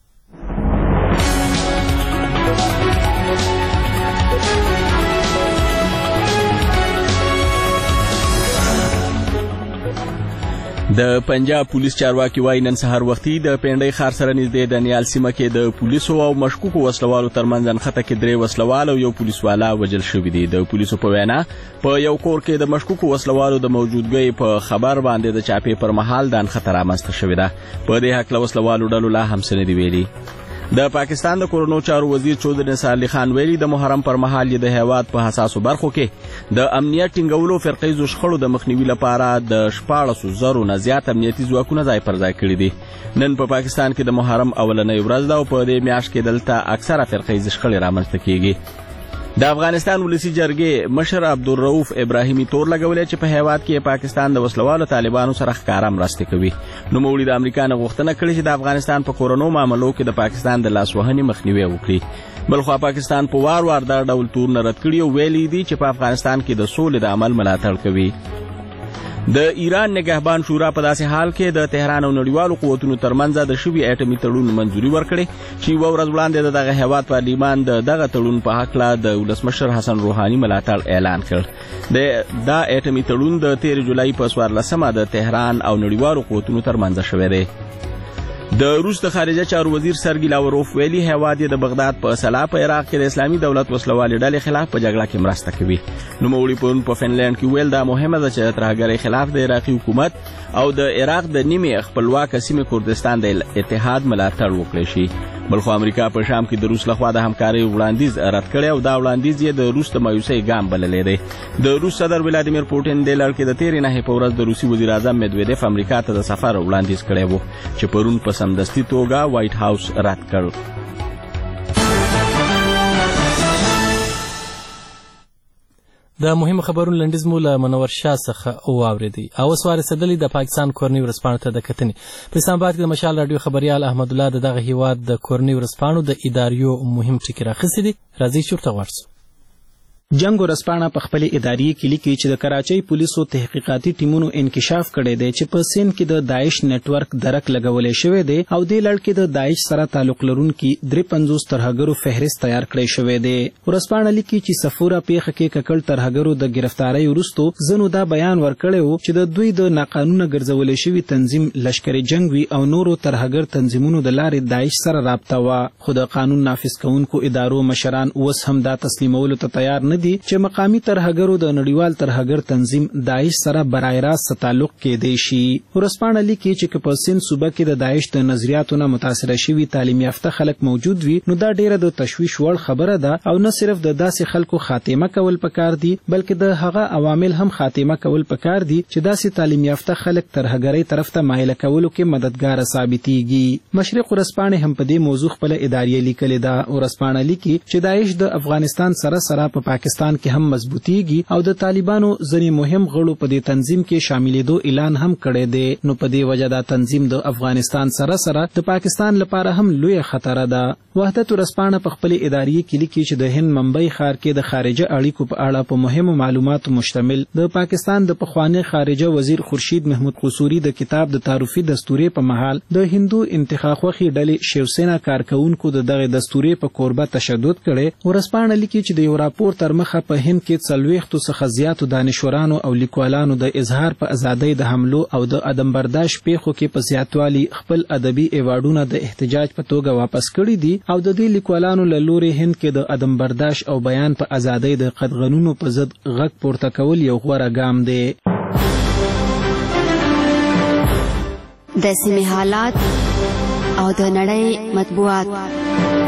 د پنجاب پولیس چارواکي وايي نن سهار وختي د پنډۍ ښار سره نږدې د نیال سیمه کې د پولیسو او مشکوکو وسلوالو ترمنځ نښته کې 3 وسلوال او 1 پولیسوالا وژل شوي دي. د پولیسو په وینا په یو کور کې د مشکوکو وسلوالو د موجودګۍ په خبر باندې د چاپې پر مهال د نښته رامنځته شوې ده. په دې هکله وسلوالو ډلو لا هم څه نه دي ویلي. د پاکستان د کورونو چارو وزیر چودري نثار علي خان ویلي د محرم پر مهال د هیواد په حساسو برخو کې د امنیت ټینګولو فرقیزو شخړو د مخنیوي لپاره د 14,000 نه زیات امنیتي ځواکونه ځای پر ځای کړي دي. نن په پاکستان کې د محرم اولنۍ ورځ ده او په دې میاشت کې دلته اکثره فرقیزې شخړې رامنځته کیږي. د افغانستان ولسی جرګې مشر عبدالرؤف ابراهیمي تور لګولې چې په هیواد کې پاکستان د وسلوالو طالبانو سره ښکاره مرستې کوي. نوموړي د امریکا نه غوښتنه کړې چې د افغانستان په کورونو معاملو کې د پاکستان د لاسوهنې مخنیوي وکړي. بلخوا پاکستان په وار دا ډول تورونه رد کړي او ویلي دي چې په افغانستان کې د سولې د عمل ملاتړ کوي. د ایران نگهبان شورا په داسې حال کې د تهران او نړیوالو قوتونو ترمنځ د شوي اټومي تړون منځوري ورکړې چې یوه ورځ وړاندې دغه هیواد پارلیمان د دغه تړون په هکله د ولسمشر حسن روحاني ملاتړ اعلان کړ. دا اټومي تړون د 13 جولای په 14 د تهران او نړیوالو قوتونو ترمنځ شوی دی. د روس د خارجه چارو وزیر سرګی لاوروف ویلي هیواد د بغداد په سلا په عراق کې د اسلامي دولت وسلوالې ډلې خلاف په جګړه کې مرسته کوي. نوموړي پرون په فنلند کې ویل دا مهمه ده چې د ترهګرۍ خلاف د عراقي حکومت او د عراق د نیمې خپلواکه سیمې کردستان د اتحاد ملاتړ وکړي شي. بلخو امریکا په شام کې د روس لخوا د همکارۍ وړاندیز رد کړی او دا وړاندیز یې د روس د مایوسۍ ګام بللی دی. د روس صدر ولادیمیر پوټین د لړ کې د 13 نهې په ورځ د روسي وزیر اعظم مدویدیف امریکا ته د سفر وړاندیز کړی و چې پرون په سمدستي توګه وایټ هاوس رد کړ. د مهم خبرونو لنډیز مو له منور شاه څخه واورېدی. اوس وارسېدلې د پاکستان کورنۍ ورځپاڼو ته د کتنې. په اسلام آباد کې د مشال راډیو خبریال احمد الله دغه هیواد د کورنۍ ورځپاڼو د اداریو مهم ټکي راخیستي دي. راځئ چې ورته غوږ شو. جنگ ورځپاڼه په خپل اداري کې لیکي چې د کراچۍ پولیسو تحقیقاتي ټیمونو انکشاف کړی دی چې په سند کې د داعش نتورک درک لګولې شوی دی او د لړ کې د داعش سره تعلق لرونکي 53 ترهګرو فهرست تیار کړی شوی دی. ورځپاڼه لیکي چې صفوره پیښه کې ککړ ترهګرو د گرفتارۍ وروسته زنو دا بیان ورکړی و چې د دوی د ناقانونه ګرځولې شوي تنظیم لشکر جنگ وي او نورو ترهګر تنظیمونو د لارې داعش سره رابطه وه. خو د قانون نافذ کوونکو ادارو مشران اوس هم دا تسلیمولو ته تیار نه دي چې مقامی ترهګرو د نړیوال ترهګر تنظیم داعش سره برای راست تعلق کېدی شي. ورځپاڼه لیکي چې په سند صوبه کې د داعش د نظریاتو نه متاثره شوي تعلیم یافته خلک موجود وي نو دا ډیره د تشویش وړ خبره ده او نه صرف د داسې خلکو خاتمه کول پکار دي بلکې د هغه عوامل هم خاتمه کول پکار دي چې داسې تعلیم یافته خلک ترهګرۍ طرف ته مایل کولو کې مددګار ثابتېږي. مشرق ورځپاڼې هم په دې موضوع خپل اداریه لیکلې ده. ورځپاڼه لیکي چې داعش د افغانستان سره په پاکستان کې هم مضبوطیږي او د طالبانو ځینې مهم غړو په دې تنظیم کې شاملېدو اعلان هم کړی دی. نو په دې وجه دا تنظیم د افغانستان سره د پاکستان لپاره هم لوی خطر ده. وحدت ورځپاڼه په خپل اداري کې لیکي چې د هند ممبئی ښار کې د خارجه اړیکو په اړه په مهمو معلوماتو مشتمل د پاکستان د پخوانی خارجه وزیر خورشید محمود قصوري د کتاب د تعارفي دستورې په محل د هندو انتخاب خوخي ډلې شیوسینا کارکونکو د دغه دستورې په قربت تشدد کړي. ورځپاڼه لیکي چې د یو راپور تر مخه په هند کې 40 څخه زیاتو دانشورانو او لیکوالانو د اظهار په ازادۍ د حملو او د عدم برداشت پیښو کې په زیاتوالي خپل ادبي ایوارډونه د احتجاج په توګه واپس کړي دي او د دې لیکوالانو له لوري هند کې د عدم برداشت او بیان په ازادۍ د قدغنونو په ضد غږ پورته کول یو غوره ګام دی. د سیمې حالات او د نړۍ مطبوعات.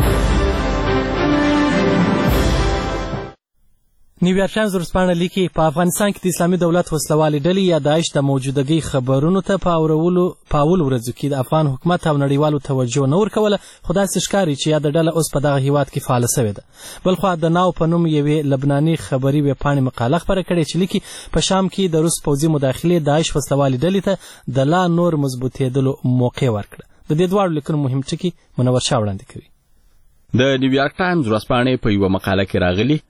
نیویارک ټایمز ورځپاڼه لیکي په افغانستان کې د اسلامي دولت وسلوالې ډلې یا داعش د موجودګۍ خبرونو ته په اول ورځو کې د افغان حکومت او نړیوالو توجه نه ورکوله خو داسې ښکاري چې یاده ډله اوس په دغه هیواد کې فعاله سوې ده. بلخوا د ناو په نوم یوې لبناني خبري ویبپاڼې مقاله خپره کړې چې لیکي په شام کې د روس پوځي مداخلې داعش وسلوالې ډلې ته د لا نور مضبوطېدلو موقع ورکړه. د دې دواړو لیکنو مهم ټکي منور شاه وړاندې کوي. د نیویارک ټایمز ورځپاڼې په یوه مقاله کې راغلي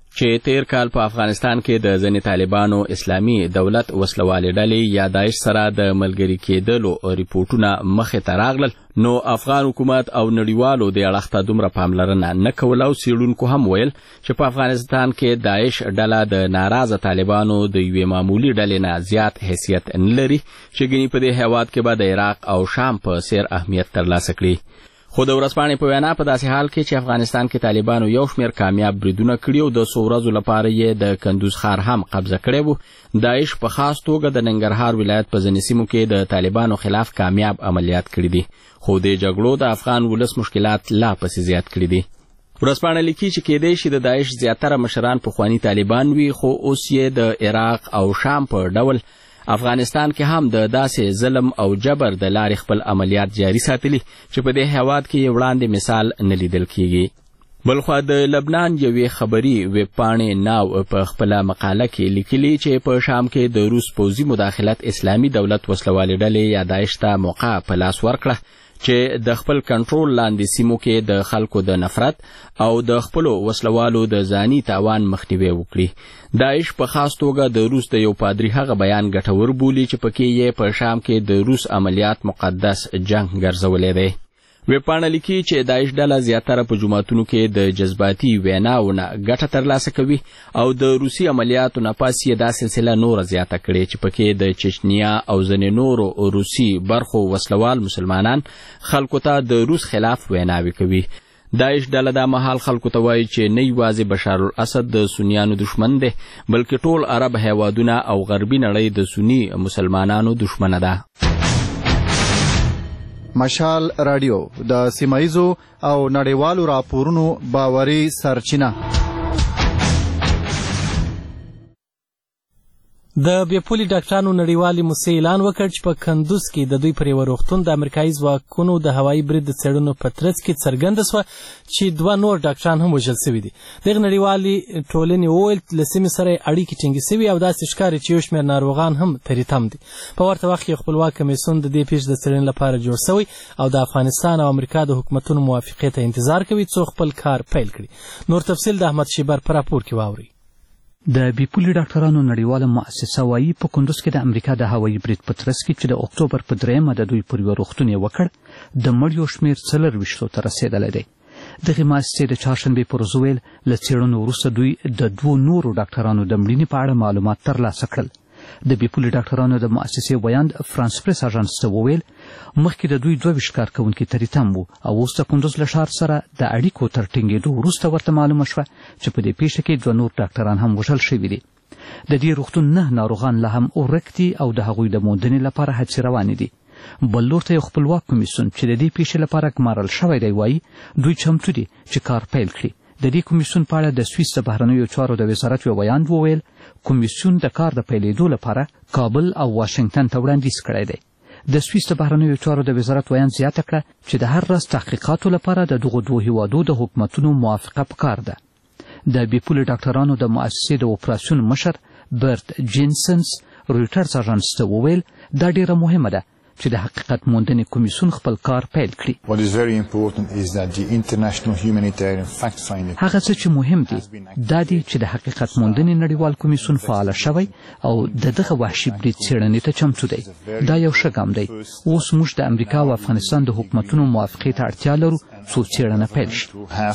چې تیر کال په افغانستان کې د ځینې طالبانو اسلامي دولت وسلوالې ډلې یا داعش سره د ملګري کېدلو ریپورټونه مخې ته راغلل، نو افغان حکومت او نړیوالو د اړخ ته دومره پاملرنه نه کوله او څېړونکو هم ویل چې په افغانستان کې داعش ډله د ناراضه طالبانو د یوې معمولي ډلې نه زیات حیثیت نه لري چې ګنې په دې هېواد کې به د عراق او شام په څېر اهمیت ترلاسه کړي. خو د ورځپاڼې په وینا په داسې حال کې چې افغانستان کې طالبانو یو شمېر کامیاب بریدونه کړي او د څو ورځو لپاره یې د کندوز ښار هم قبضه کړی و، داعش په خاص توګه د ننګرهار ولایت په ځینې سیمو کې د طالبانو خلاف کامیاب عملیات کړي دي، خو د جګړو د افغان ولس مشکلات لا پسې زیات کړي دي. ورځپاڼه لیکي چې کېدای شي د داعش زیاتره مشران پخواني طالبان وي، خو اوس یې د عراق او شام په ډول افغانستان کې هم د داسې ظلم او جبر د لارې خپل عملیات جاري ساتلي چې په دې هېواد کې وړاندې مثال نه لیدل کېږي. بلخوا د لبنان یوې خبري ویب پاڼې ناو په خپله مقاله کې لیکلي چې په شام کې د روس پوځي مداخلت اسلامي دولت وسلوالې ډلې یا داعش ته موقع په لاس ورکړه چې د خپل کنټرول لاندې سیمو کې د خلکو د نفرت او د خپلو وسلوالو د ځاني تاوان مخنیوی وکړي. داعش په خاص توګه د روس د یو پادري هغه بیان ګټور بولي چې پکې یې په شام کې د روس عملیات مقدس جنگ ګرځولی دی. ویبپاڼه لیکي چې داعش ډله زیاتره په جوماتونو کې د جذباتي ویناو نه ګټه ترلاسه کوي او د روسي عملیاتو نه پس یې دا سلسله نوره زیاته کړې چې پکې د چچنیا او ځینې نورو روسي برخو وسلوال مسلمانان خلکو ته د روس خلاف ویناوې کوي. داعش ډله دا مهال خلکو ته وایي چې نه یوازې بشار الاسد د سنیانو دشمن دی، بلکې ټول عرب هیوادونه او غربي نړۍ د سني مسلمانانو دشمنه ده. مشال رادیو د سیمایزو او نړیوالو راپورونو باوري سرچینه. د بیپولي ډاکټرانو نړیوالې موسسې اعلان وکړ چې په کندوز کې د دوی پر یوه روغتون د امریکایي ځواکونو د هوایي برید د څېړنو په ترڅ کې څرګنده شوه چې 2 نور ډاکټران هم وژل سوي دي. دغه نړیوالې ټولنې وویل له سیمې سره یې اړیکې ټینګې سوي او داسې ښکاري چې یو شمېر ناروغان هم تریتم دي. په ورته وخت کې خپلواک کمیسیون د دې پیښې د څېړنې لپاره جوړ سوی او د افغانستان او امریکا د حکومتونو موافقې ته انتظار کوي څو خپل کار پیل کړي. نور تفصیل د احمد شیبر په راپور کې واورئ. د بیپولي ډاکټرانو نړیواله مؤسسه وایي په کندوز کې د امریکا د هوایي برید په ترڅ کې چې د اکتوبر په 3 د دوی پر یوه روغتون یې وکړ د مړیو شمېر 24 ته رسېدلی دی. دغې مؤسسې د چهارشنبې پر ورځ ویل له څېړنو وروسته دوی د 2 نورو ډاکټرانو د مړینې په اړه معلومات ترلاسه کړل. د بیپولي ډاکټرانو د مؤسسې ویاند فرانس پریس اژانس ته وویل مخکې د دوی 22 کارکوونکي تریتم وو او اوس د کندوز له ښار سره د اړیکو تر ټینګېدو وروسته ورته معلومه شوه چې په دې پیښه کې 2 نور ډاکټران هم وژل شوي دي. د دې روغتون 9 ناروغان لا هم ورک دي او د هغوی د موندنې لپاره هڅې روانې دي. بل لور ته یو خپلواک کمیسیون چې د دې پیښې لپاره ګمارل شوی دی وایي دوی چمتو دي چې کار پیل کړي. د دې کمیسیون په اړه د سویس د بهرنیو چارو د وزارت یو ویاند وویل کمیسیون د کار د پیلېدو لپاره کابل او واشنګټن ته وړاندیز کړی دی. د سویس د بهرنیو چارو د وزارت ویاند زیاته کړه چې د هر راز تحقیقاتو لپاره د دغو 2 هیوادو د حکومتونو موافقه پکار ده. د بیپولي ډاکټرانو د مؤسسې د اپراسیون مشر برت جینسنز رویټرز اژانس ته وویل دا ډیره مهمه ده چې د حقیقت موندنې کمیسیون خپل کار پیل کړي. هغه څه چې مهم دي دا دي چې د حقیقت موندنې نړیوال کمیسیون فعاله شوی او دغه وحشي برید څېړنې ته چمتو دی. دا یو ښه ګام دی. اوس موږ د امریکا او افغانستان د حکومتونو موافقې ته اړتیا لرو څو څېړنه پیل شي.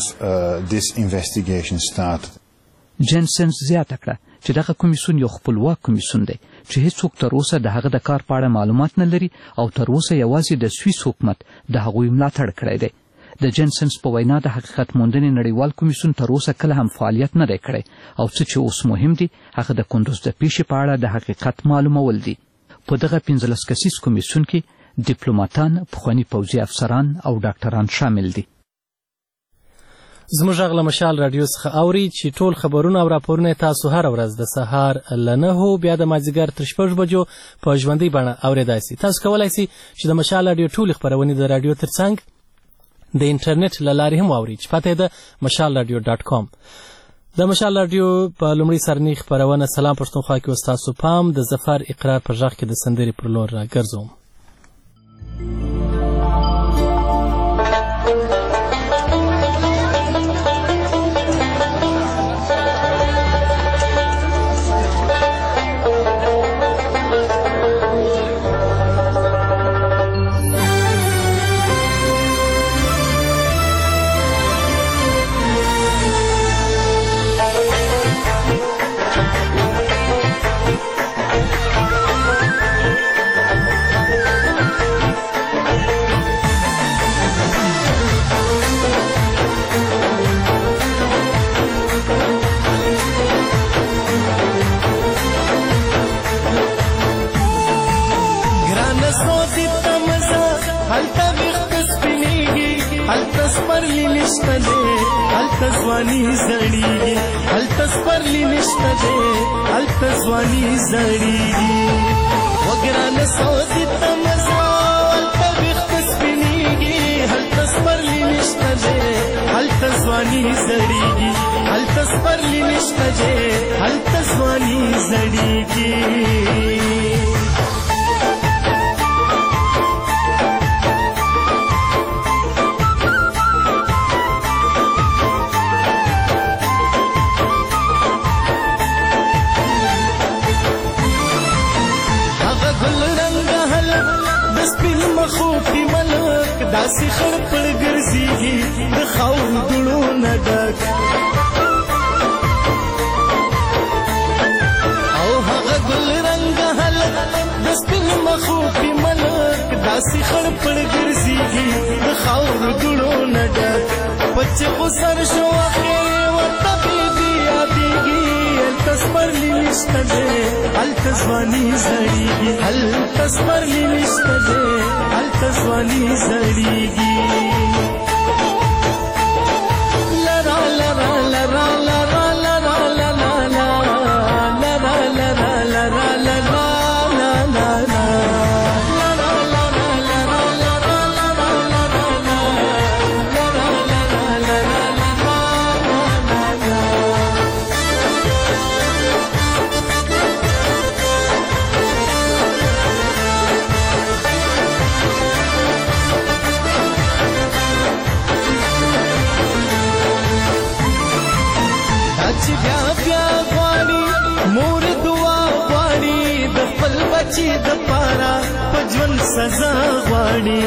جینسنز زیاته کړه چې دغه کمیسیون یو خپلواک کمیسیون دی چې هیڅوک تر اوسه د هغه د کار په اړه معلومات نه لري او تر اوسه یوازې د سویس حکومت د هغوی ملاتړ کړی دی. د جینسنز په وینا د حقیقت موندنې نړیوال کمیسیون تر اوسه کله هم فعالیت نه دی کړی او څه چې اوس مهم دي هغه د کندوز د پیښې په اړه د حقیقت معلومول دي. په دغه 15 کسیز کمیسیون کې ډیپلوماتان، پخواني پوځي افسران او ډاکټران شامل دي. زموږ غږ له مشال رادیو څخه اوري چې ټول خبرونه او راپورونه تاسو هر ورځ د سهار له 9 بیا د مازدیګر تر 6 بجو په ژوندۍ بڼه اورېدای شئ. تاسو کولی شئ چې د مشال رادیو ټولې خپرونې د رادیو ترڅنګ د انټرنیټ له لارې هم واورئ چې پته یې د mashalradio.com. د مشال رادیو په لومړي سرنۍ خپرونه سلام پښتونخوا کې اوس تاسو پام د ظفر اقرار په غږ کې د سندرې پر لور راګرځوم. هلته ویښته سپینېږي هلته سپرلي نشته دی هلته ځواني زړېږي هلته سپرلي نشته دی هلته ځواني زړېږي وګرانه سعودي ته مزه هلته ویښته سپینېږي هلته سپرلي نشته دی هلته ځواني زړېږي هلته سپرلي نشته دی هلته ځواني زړېږي مخوټي ملک داسې خړ پړ ګرځېږي د خاورو دوړو نه ډک او هغه ګل رنګه هلک د سپین مخوټي ملک داسې خړ پړ ګرځېږي د خاورو دوړو نه ډک بچې خو سر شو اخر ورته بېبي یادېږي هلته سپرلي نشته دی هلته ځواني زړېږي هلته سپرلي نشته دی هلته ځواني زړېږي لرا لرا لرا لرا لرا لرا لرا لرا لرا لرا چې د پاره په ژوند سزا غواړي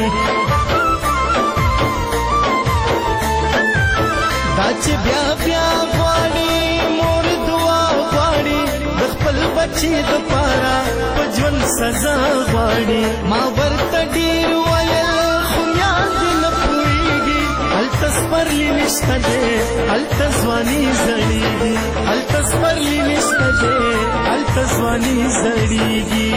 دا چې بیا بیا غواړي مور دعا غواړي د خپل بچي د پاره په ژوند سزا غواړي ما ورته ډېر ویل خو یاد نه پوهېږي هلته سپرلي نشته دی هلته ځواني زړېږي هلته سپرلي نشته دی هلته ځواني زړېږي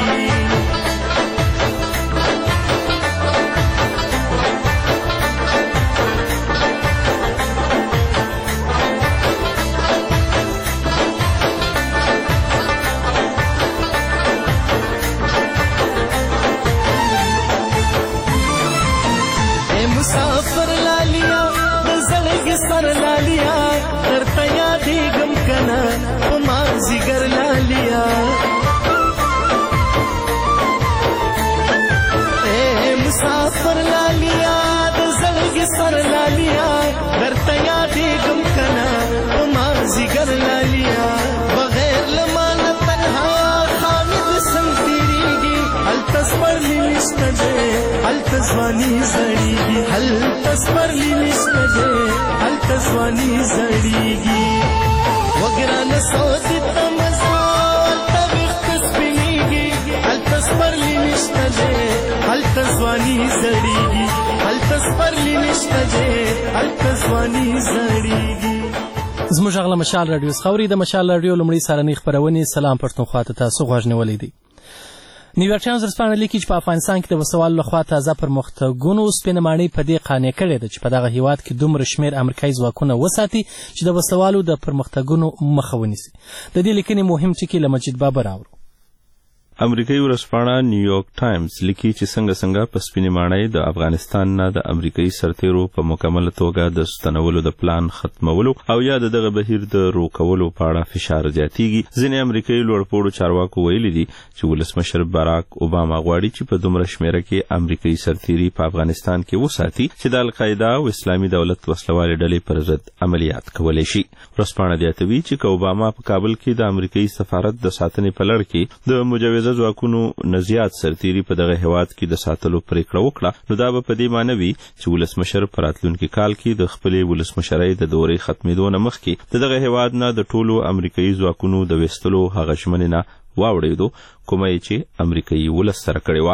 مسافر لالیا د زړګي سر لالیا درته یادېږم کنه په مازدیګر لالیا مسافر لالیا د زړګي سر لالیا درته یادېږم کنه په مازدیګر لالیا بغیر له مانه تنها خامد څنګ تېرېږي هلته سپرلي نشته دی هلته ځواني زړېږي هلته سپرلي نشته دی هلته ځواني زړېږي وګرانه سعودي ته مزه هلته ویښته سپینېږي هلته سپرلي نشته دی هلته ځواني زړېږي هلته سپرلي نشته دی هلته ځواني زړېږي زموږ غږ له مشال راډیو څخه اورئ د مشال راډیو لومړۍ سهارنۍ خپرونې سلام پښتونخوا ته تاسو غوږ نیولی دی نیویارک ټایمز ورځپاڼه لیکي چې په افغانستان کې د وسوالو لخوا تازه پرمختګونو سپینه ماڼۍ په دې قانع کړې ده چې په دغه هیواد کې دومره شمېر امریکایي ځواکونه وساتي چې د وسوالو د پرمختګونو مخه ونیسي د دې لیکنې مهم ټکي له مجید بابر اورو امریکایي ورځپاڼه نیویارک ټایمز لیکي چې څنګه په سپینې ماڼۍ د افغانستان نه د امریکایي سرتیرو په مکمله توګه د ستنولو د پلان ختمولو او یا دغه بهیر د روکولو په اړه فشار زیاتیږي ځینې امریکایي لوړپوړو چارواکو ویلي دي چې ولسمشر باراک اوباما غواړي چې په دومره شمیره کې امریکایي سرتیري په افغانستان کې وساتي چې د القاعده او اسلامي دولت وسلوالې ډلې پر ضد عملیات کولی شي ورځپاڼه زیاتوي چې اوباما په کابل کې د امریکایي سفارت د ساتنې په لړ کې د مجوزه ځواکونو نه زیات سرتیري په دغه هیواد کې د ساتلو پریکړه وکړه نو دا به په دې معنی وي چې ولسمشر په راتلونکي کال کې د خپلې ولسمشرۍ د دورې ختمېدو نه مخکې د دغه هیواد نه د ټولو امریکایي ځواکونو د ویستلو هغه ژمنې نه واوړېدو کومه چې امریکایي ولس سره کړې وه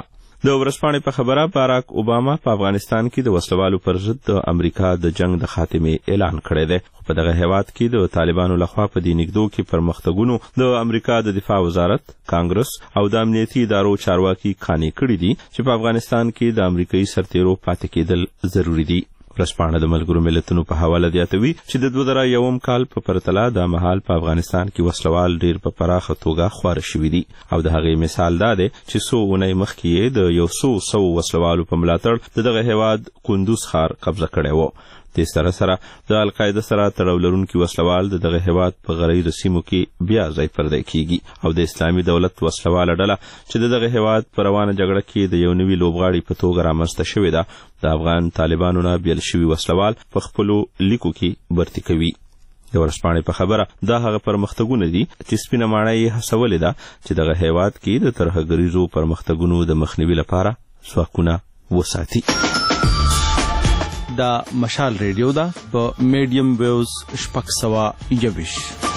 د ورځپاڼې په خبره باراک اوباما په افغانستان کې د وسلوالو پر ضد د امریکا د جنگ د خاتمې اعلان کړی دی، خو په دغه هیواد کې د طالبانو لخوا په دې نږدو کې پرمختګونو د امریکا د دفاع وزارت، کانګرس او د امنیتي ادارو چارواکي قانع کړي دي چې په افغانستان کې د امریکایي سرتیرو پاتې کېدل ضروري دي. ورځپاڼه د ملګرو ملتونو په حواله زیاتوي چې د 2001 کال په پرتله د مهال په افغانستان کې وسلوال ډیر په پراخه توګه خواره شوي دي او د هغې مثال دا دی چې څو اونۍ مخکې یې د یو څو وسلوالو په ملاتړ د دغه هیواد کندوز ښار قبضه کړی و. دې سره سره د القاعده سره تړاو لرونکي وسلوال د دغه هیواد په غرایزو سیمو کې بیا ځای پردی کیږي او د اسلامي دولت وسلواله ډله چې د دغه هیواد په روانه جګړه کې د یو نوي لوبغاړي په توګه رامنځته شوې ده، د افغان طالبانو نه بیل شوي وسلوال په خپلو لیکو کې برتی کوي. د ورځپاڼې په خبره دا هغه پرمختګونه دي چې سپینه ماڼۍ یې هڅولې ده چې دغه هیواد کې د ترهګریزو پرمختګونو د مخنیوي لپاره ځواکونه وساتي. دا مشال ریډیو ده په میډیم ویوز 621.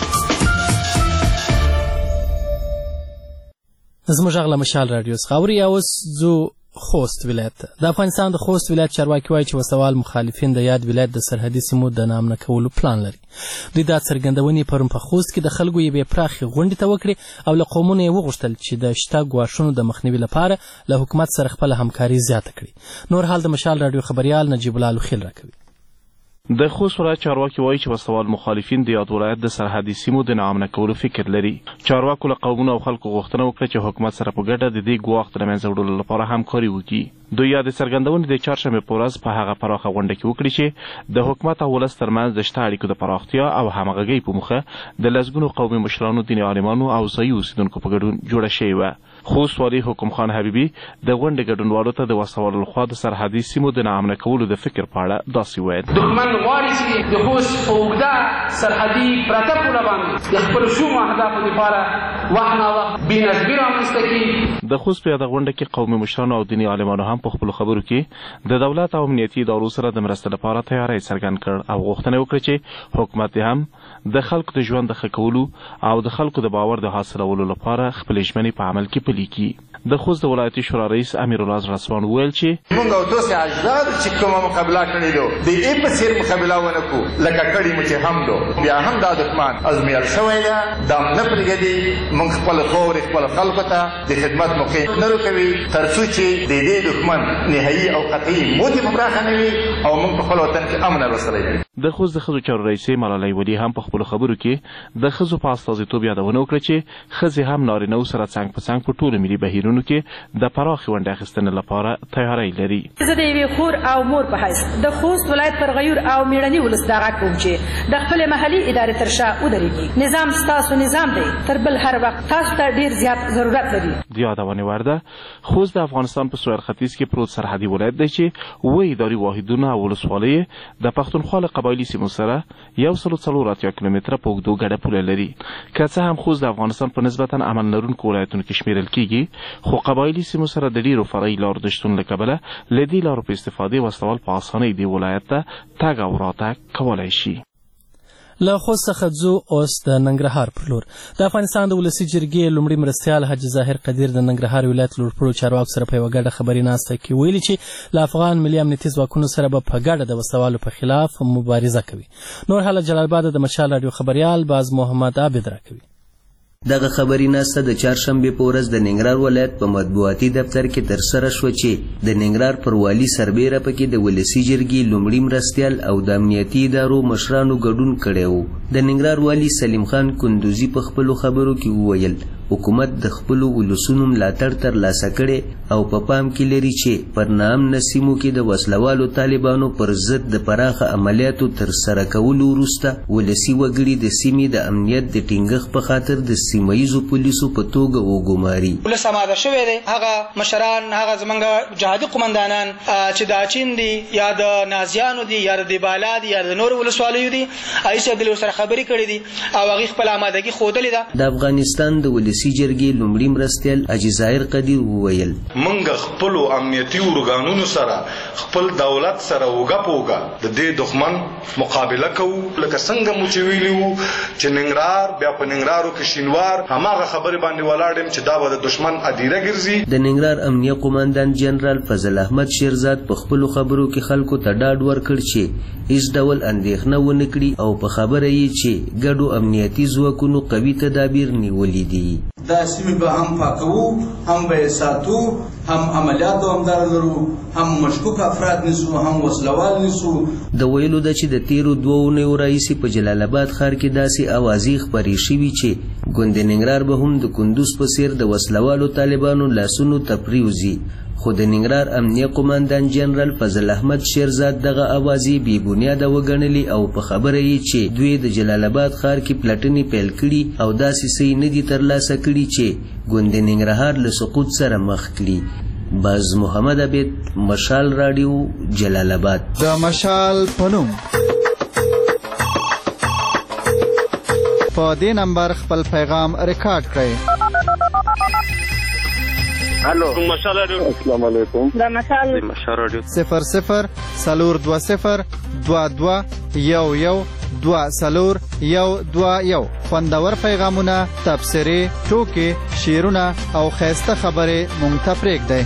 زموږ غلا مشال رادیو څخه اوري. اوس زو خوست ولایت د افغانستان د خوست ولایت چارواکي وایي چې وسوال مخالفین د یاد ولایت د سرحدي سیمو د نامنه کولو پلان لري. دوی دا څرګندونې پرون په خوست کې د خلکو یوې پراخې غونډې ته وکړې او له قومونو یې وغوښتل چې د شته ګواښونو د مخنیوي لپاره له حکومت سره خپله همکاري زیاته کړي. نور حال د مشال رادیو خبریال نجیب الله لوخیل راکوي. د خوست ولایت چارواکي وایي چې وسوال مخالفین د یاد ولایت د سرحدي سیمو د ناامنه کولو فکر لري. چارواکو له قومونو او خلکو غوښتنه وکړه چې حکومت سره په ګډه د دې ګواښ د له منځه وړلو لپاره همکاري وکړي. دوی یاد څرګندونې د چهارشنبې په ورځ په هغه پراخه غونډه کې وکړي چې د حکومت او ولس ترمنځ د شته اړیکو د پراختیا او همغږۍ په موخه د لسګونو قومي مشرانو، دیني عالمانو او ځایي اوسیدونکو په ګډون جوړه شوې وه. خوست والي حکم خان حبیبي د غونډې ګډونوالو ته د وسوالو لخوا د سرحدي سیمو د ناامنه کولو د فکر په اړه داسې وویل: دښمن غواړي چې د خوست په اوږده سرحدي پرته پوله باندې د خپلو شومو اهدافو لپاره وخت ناوخت بېنظمي رامنځته کړي. د خوست په یاده غونډه کې قومي مشرانو او دیني عالمانو هم په خپلو خبرو کې د دولت او امنیتي ادارو سره د مرستې لپاره تیاری څرګند کړ او غوښتنه وکړه چې حکومت هم د خلکو د ژوند د ښه کولو او د خلکو د باور د حاصلولو لپاره خپلې ژمنې په عمل کې پلي کړي. د خوست د ولایتي شورا رئیس امیرالله زړسوان وویل چې موږ او تاسې اجدادو چې کومه مقابله کړې ده د دې په څېر مقابله ونه کړو لکه کړې مو چې هم ده. بیا هم دا دښمن ازمیل شوی ده، دا نه پرېږدي. موږ خپله خاورې خپلو خلکو ته د خدمت موقع نه ورکوي تر څو چې د دې دښمن نهایي او قطعي موخې په پراخه نه وي او موږ په خپل وطن کې امن راوستلی دی. د خوست د ښځو چارو رئیسې ملالۍ ولي هم په خپلو خبرو کې د ښځو په استازیتوب یادونه وکړه چې ښځې هم نارینهو سره څنګ په څنګ په ټولو ملي بهیرونو کې د پراخې ونډې اخیستنې لپاره تیاری لري. زه د یوې خور او مور په حیث د خوست ولایت پر غیور او میړني ولس دا غږ کوم چې د خپلې محلي ادارې تر شا ودرېږي. نظام ستاسو نظام دی، تر بل هر وخت تاسو ته ډېر زیات ضرورت لري. د یادونې وړ ده خوست د افغانستان په سویل ختیځ کې پروت سرحدي ولایت دی چې اووه اداري واحدونه او ولسوالۍ د پښتونخوا له قبایلي سیمو سره 140 کیلومتره په اوږدو ګډه پوله لري. که څه هم خوست د افغانستان په نسبتا امن لرونکو ولایتونو کې شمیرل کیږي، خو قبایلي سیمو سره د ډیرو فرعي لارو د شتون له کبله له دې لارو په استفادې وسوال په اسانۍ دې ولایت ته تګ او راتګ کولی شي. له خوست څخه ځو اوس د ننګرهار پر لور. د افغانستان د ولسي جرګې لومړي مرستیال حاجي ظاهر قدیر د ننګرهار ولایت لوړپوړو چارواکو سره په یوه ګډه خبري ناسته کې ویلي چې له افغان ملي امنیتي ځواکونو سره به په ګډه د وسوالو په خلاف مبارزه کوي. نور حاله جلال آباد د مشال راډیو خبریال باز محمد عابد راکوي. دغه خبري ناسته د چهارشنبې په ورځ د ننګرهار ولایت په مطبوعاتي دفتر کې ترسره شوه چې د ننګرهار پر والي سربیره پکې د ولسي جرګې لومړي مرستیال او د امنیتي ادارو مشرانو ګډون کړی و. د ننګرهار والي سلیم خان کندوزي په خپلو خبرو کې وویل حکومت د خپلو ولسونو ملاتړ ترلاسه کړی او په پام کې لري چې پر ناامنه سیمو کې د وسلوالو طالبانو پر ضد د پراخه عملیاتو ترسره کولو وروسته ولسي وګړي د سیمې د امنیت د ټینګښت په خاطر د سیمایزو پولیسو په توګه وګماري. ولس آماده شوی دی، هغه مشران، هغه زمونږ جهادي قمندانان چې د اچین دي یا د نازیانو دي یا د دیبالا دي یا د نورو ولسوالیو دي، هغوی سره سره خبرې کړې دي او هغوی خپله آمادګي ښودلې ده. د افغانستان د ولسي ولسی جرګې لومړي مرستیال حاجي ظاهر قدیر وویل موږ خپل امنیتي ارګانونو سره خپل دولت سره وګپوګه د دې دښمن مقابله کوو لکه څنګه مو چې ویلي وو چې ننګرهار بیا په ننګرهارو کې شینوار هماغه خبرې باندې ولاړ یم چې دا به د دښمن ادیره ګرځي. د ننګرهار امنیه قوماندان جنرال فضل احمد شیرزاد په خپلو خبرو کې خلکو ته ډاډ ورکړ چې هیڅ ډول اندېښنه ونه کړي او په خبره یې چې ګډو امنیتي ځواکونو قوي تدابیر نیولي دي. دا سیمې به هم پاکوو، هم به یې ساتو، هم عملیات دوامدار لرو، هم مشکوک افراد نیسو، هم وسلوال نیسو. د ویلو ده چې د تیرو 2 اونیو راهیسې په جلال آباد ښار کې داسې اوازې خپرې شوي چې ګوند ننګرهار به هم د کندوز په څیر د وسلوالو طالبانو لاسونو ته پریوځي، خو د ننګرهار امنیه قوماندان جنرال فضل احمد شیرزاد دغه اوازې بې بنیاده وګڼلې او په خبره یې چې دوی د جلال آباد ښار کې پلټنې پیل کړي او داسې څه نه دي ترلاسه کړي چې ګوند ننګرهار له سقوط سره مخ کړي. باز محمد عبید، مشال راډیو، جلال آباد. د مشال پنوم په دې نمبر خپل پیغام ریکارډ کړئ. الو مشال راډیو. السلام علیکم. د مشال راډیو 00 420 22 11 2 خوندور پیغامونه، تبصرې، ټوکې، شعرونه او خیسته خبرې مونږ ته پرېږدئ.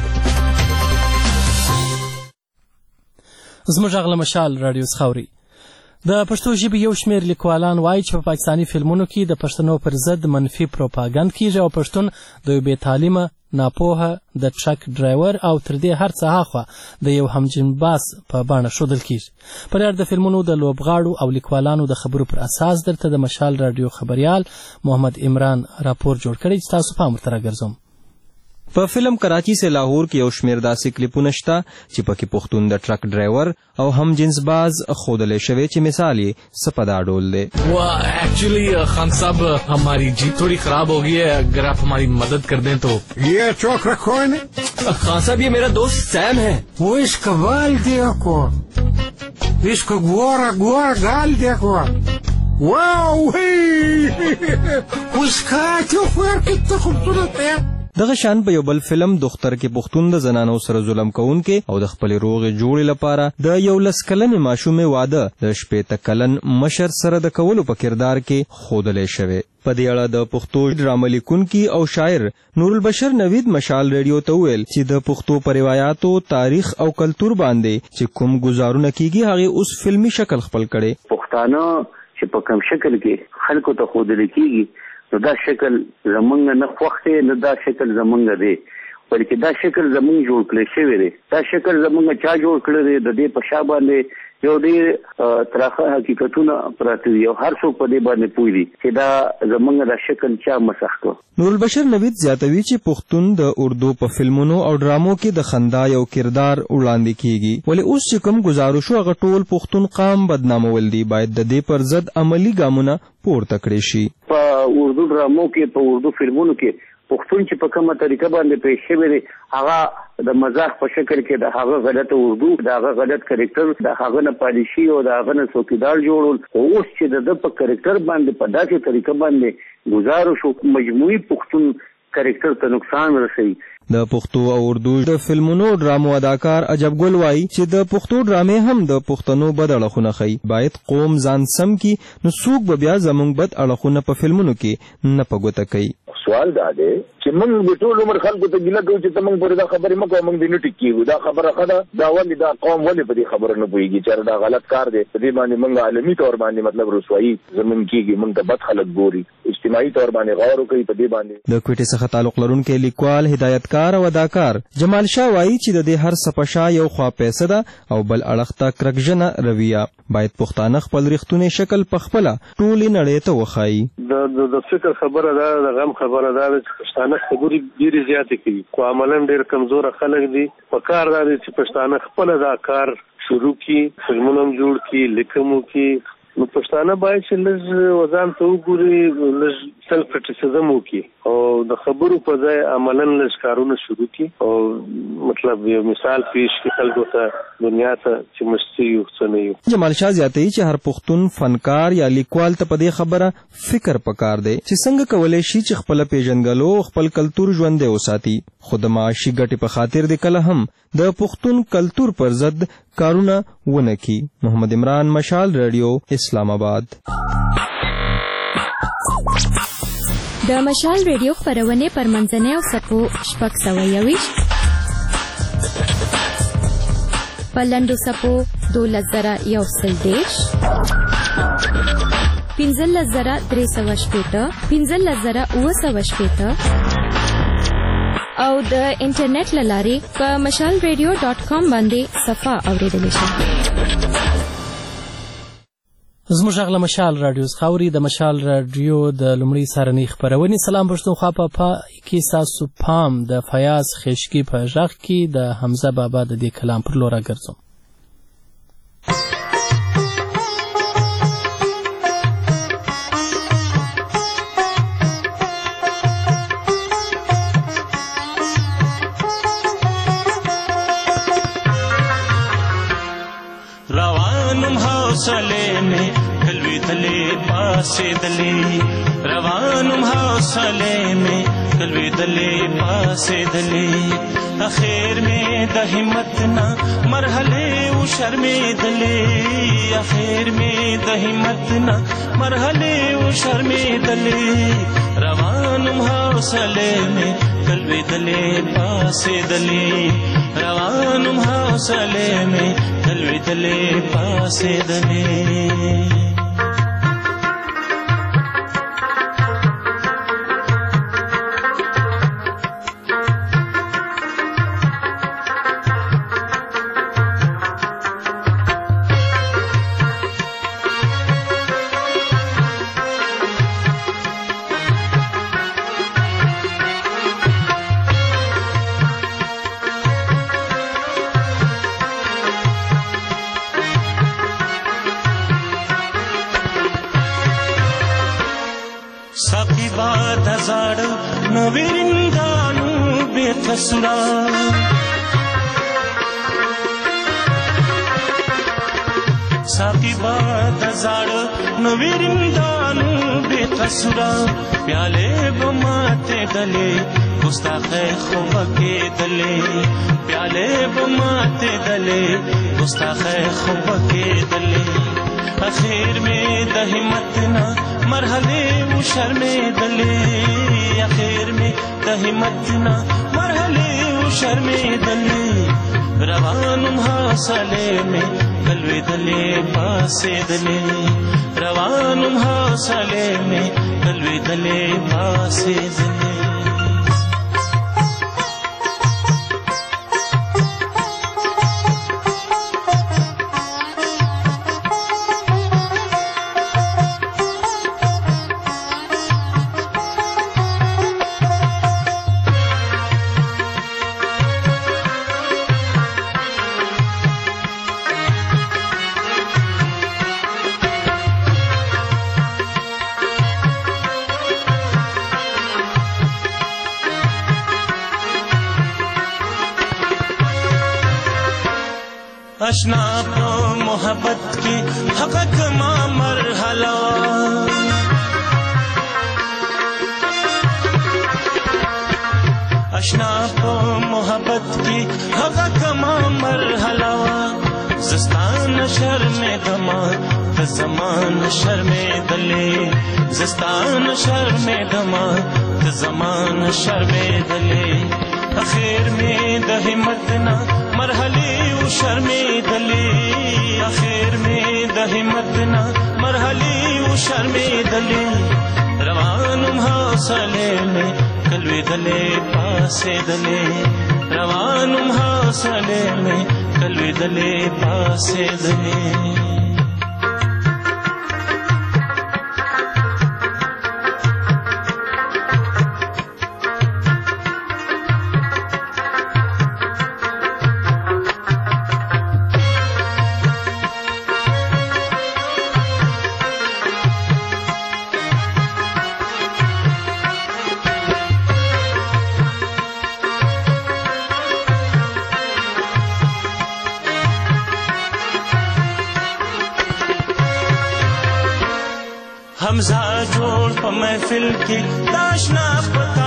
زموږ غږ له مشال راډیو څخه اورئ. د پښتو ژبې یو شمېر لیکوالان وایي چې په پاکستاني فلمونو کې د پښتنو پر ضد منفي پروپاګند کیږي او پښتون د یو بې تعلیمه، ناپوهه، د ټرک ډرایور او تر دې هر څه هاخوا د یو همجنسباز په بڼه ښودل کیږي. پر اړه د فلمونو د لوبغاړو او لیکوالانو د خبرو پر اساس درته د مشال راډیو خبریال محمد عمران راپور جوړ کړی چې تاسو پام ورته راګرځوم. په فلم کراچي سے لاهور کې یو شمېر داسې کلیپونه شته چې پکې پښتون د ټرک ډرایور او هم جنس باز ښودلی شوی چې مثال یې څه په دا ډول دی. ایکچولی خان صاحب ہماری جیپ تھوڑی خراب ہو گئی ہے، اگر آپ ہماری مدد کر دیں تو. یہ چوکھا کون ہے؟ خان صاحب یہ میرا دوست سیم ہے. وہ اس کا بال دیکھو، اس کا گورا گورا گال دیکھو. واو اس کا چوکھا کتنا خوبصورت ہے. دغه شان په یو بل فلم دختر کې پښتون د زنانو سره ظلم کوونکې او د خپل روغې جوړې لپاره د 11 کلنې ماشومې واده د 18 کلن مشر سره د کولو په کردار کې ښودلی شوی. په دې اړه د پښتو ډرامه لیکونکي او شاعر نورالبشر نوید مشال ریډیو ته وویل چې د پښتو په روایاتو، تاریخ او کلتور باندې چې کوم ګزارونه کیږي هغه اوس فلمي شکل خپل کړي. پښتانه چې په کوم شکل کې خلکو ته ښودل کیږي نو دا شکل زمونږ نه خوښ دی، نه دا شکل زمونږ دی، بلکې دا شکل زمونږ جوړ کړی شوی دی. دا شکل زمونږ چا جوړ کړی دی؟ د دې په شا باندې یو ډېر تراخه حقیقتونه پراته دي او هر څوک په دې باندې پوه دي چې دا زمونږ دا شکل چا مسخ کړ. نورالبشر نوید زیاتوي چې پښتون د اردو په فلمونو او ډرامو کې د خندا یو کردار وړاندې کیږي، ولې اوس چې کوم ګزارو شو هغه ټول پښتون قام بدنامول دي، باید د دې پر ضد عملی ګامونه پورته کړی شي. په اردو ډرامو کې، په اردو فلمونو کې پښتون چې په کومه طریقه باندې پیش شوی دی هغه د مزاح په شکل کې د هغه غلط اردو، د هغه غلط کریکټر، د هغه نه پالیشي او د هغه نه څوکیدار جوړول، اوس چې د په کریکټر باندې په داسې طریقه باندې گزارو شو مجموعي پښتون کریکټر ته نقصان رسوي. د پښتو او اردو د فلمونو ډرامو اداکار عجب ګل وایي چې د پښتو ډرامې هم د پښتنو بد اړخونه ښیي. باید قوم ځان سم کی نو څوک به بیا زموږ بد اړخونه په فلمونو کې نه په ګوته کوي. سوال دا دی چې موږ د ټول عمر خلکو ته ګیله کوو چې ته موږ پرې دا خبرې مه کوه، موږ دې نه ټیکېږو. دا خبره ښه ده، دا ولې دا قوم ولې په دې خبره نه پوهېږي چې دا غلط کار دی. په دې باندې موږ عالمي طور باندې مطلب رسوایي زموږ کېږي، موږ ته بد خلک ګوري، اجتماعي طور باندې غور وکړي په دې باندې. د کوټې څخه تعلق لرونکی لیکوال، هدایتکار او اداکار جمال شاه وایي چې د دې هر څه په شا یو خوا پیسه ده او بل اړخ ته کرکجنه رویه. باید پښتانه خپل رښتونی شکل په خپله ټولې نړۍ ته وښایي. د فکر خبره ده، د غم خبره ده چې پښتانه خبرې ډېرې زیاتې کوي خو عملاً ډېر کمزوره خلک دي. په کار دا دی چې پښتانه خپله دا کار شروع کړي، فلمونه هم جوړ کړي، لیکم وکړي. نو پښتانه باید چې لږ وځان ته وګوري، لږ سلف کرټیسزم وکړي او د خبرو په ځای عملاً لږ کارونه شروع کړي او مطلب یو مثال پیش کړي خلکو ته دنیا ته چې مستي یو څه نه یو. جمال شاه زیاتوي چې هر پښتون فنکار یا لیکوال ته په دې خبره فکر پکار دی چې څنګه کولی شي چې خپل پیژنګلو خپل کلتور ژوندی وساتي، خو د معاشي ګټې په خاطر د کله هم د پښتون کلتور پر ضد کارونه ونه کړي. محمد عمران، مشال رادیو، اسلام آباد. د مشال ریډیو خپرونې پر منځنۍ او سپو 621 په لنډو سپو 12110 15360 15960 او د انټرنیټ له لارې په mashalradio.com باندې صفحه اوریدلی شئ. زموږ غږ له مشال رادیو څخه اوري. د مشال رادیو د لومړۍ سهارنۍ خپرونې سلام پښتونخوا په کې ستاسو پام د فیاض خشکي په غږ کې د حمزه بابا د دې کلام پر لور راګرځوم. روانم حوصله میں کلوی دلے پاسے دلے، روانم حوصله میں کلوی دلے پاسے دلے، اخیر میں د ہمت نہ مرحلے او شرمے دلے، اخیر میں د ہمت نہ مرحلے او شرمے دلے، روانم حوصله میں کلوی دلے پاسے دلے، روانم حوصله میں کلوی دلے پاسے دلے. ساقی باد ہزار نویرندانو بے قصورا، ساقی باد ہزار نویرندانو بے قصورا، پیالے بماتے دلے گستاخ خوب کے دلے، پیالے بماتے دلے گستاخ خوب کے دلے، اخیر میں د ہمت نہ مرحلے او شرمے دلے، اخیر میں د ہمت نہ مرحلے او شرمے دلے، روانم حوصلے میں کلوی دلے پاسے دلے، روانم حوصلے میں کلوی دلے پاسے دلے. اشنا پو محبت کی حقق ما مرحلہ، اشنا پو محبت کی حقق ما مرحلہ، زستان شرم دما زمان شرم دلے، زستان شرم دما زمان شرم دلے، اخیر میں د ہمت نہ مرحلے او شرمے دلے، اخیر میں د ہمت نہ مرحلے او شرمے دلے، روانم حوصلے میں کلوی دلے پاسے دلے، روانم حوصلے میں کلوی دلے پاسے دلے. غمزه جوړ په محفل کې داشنا پتا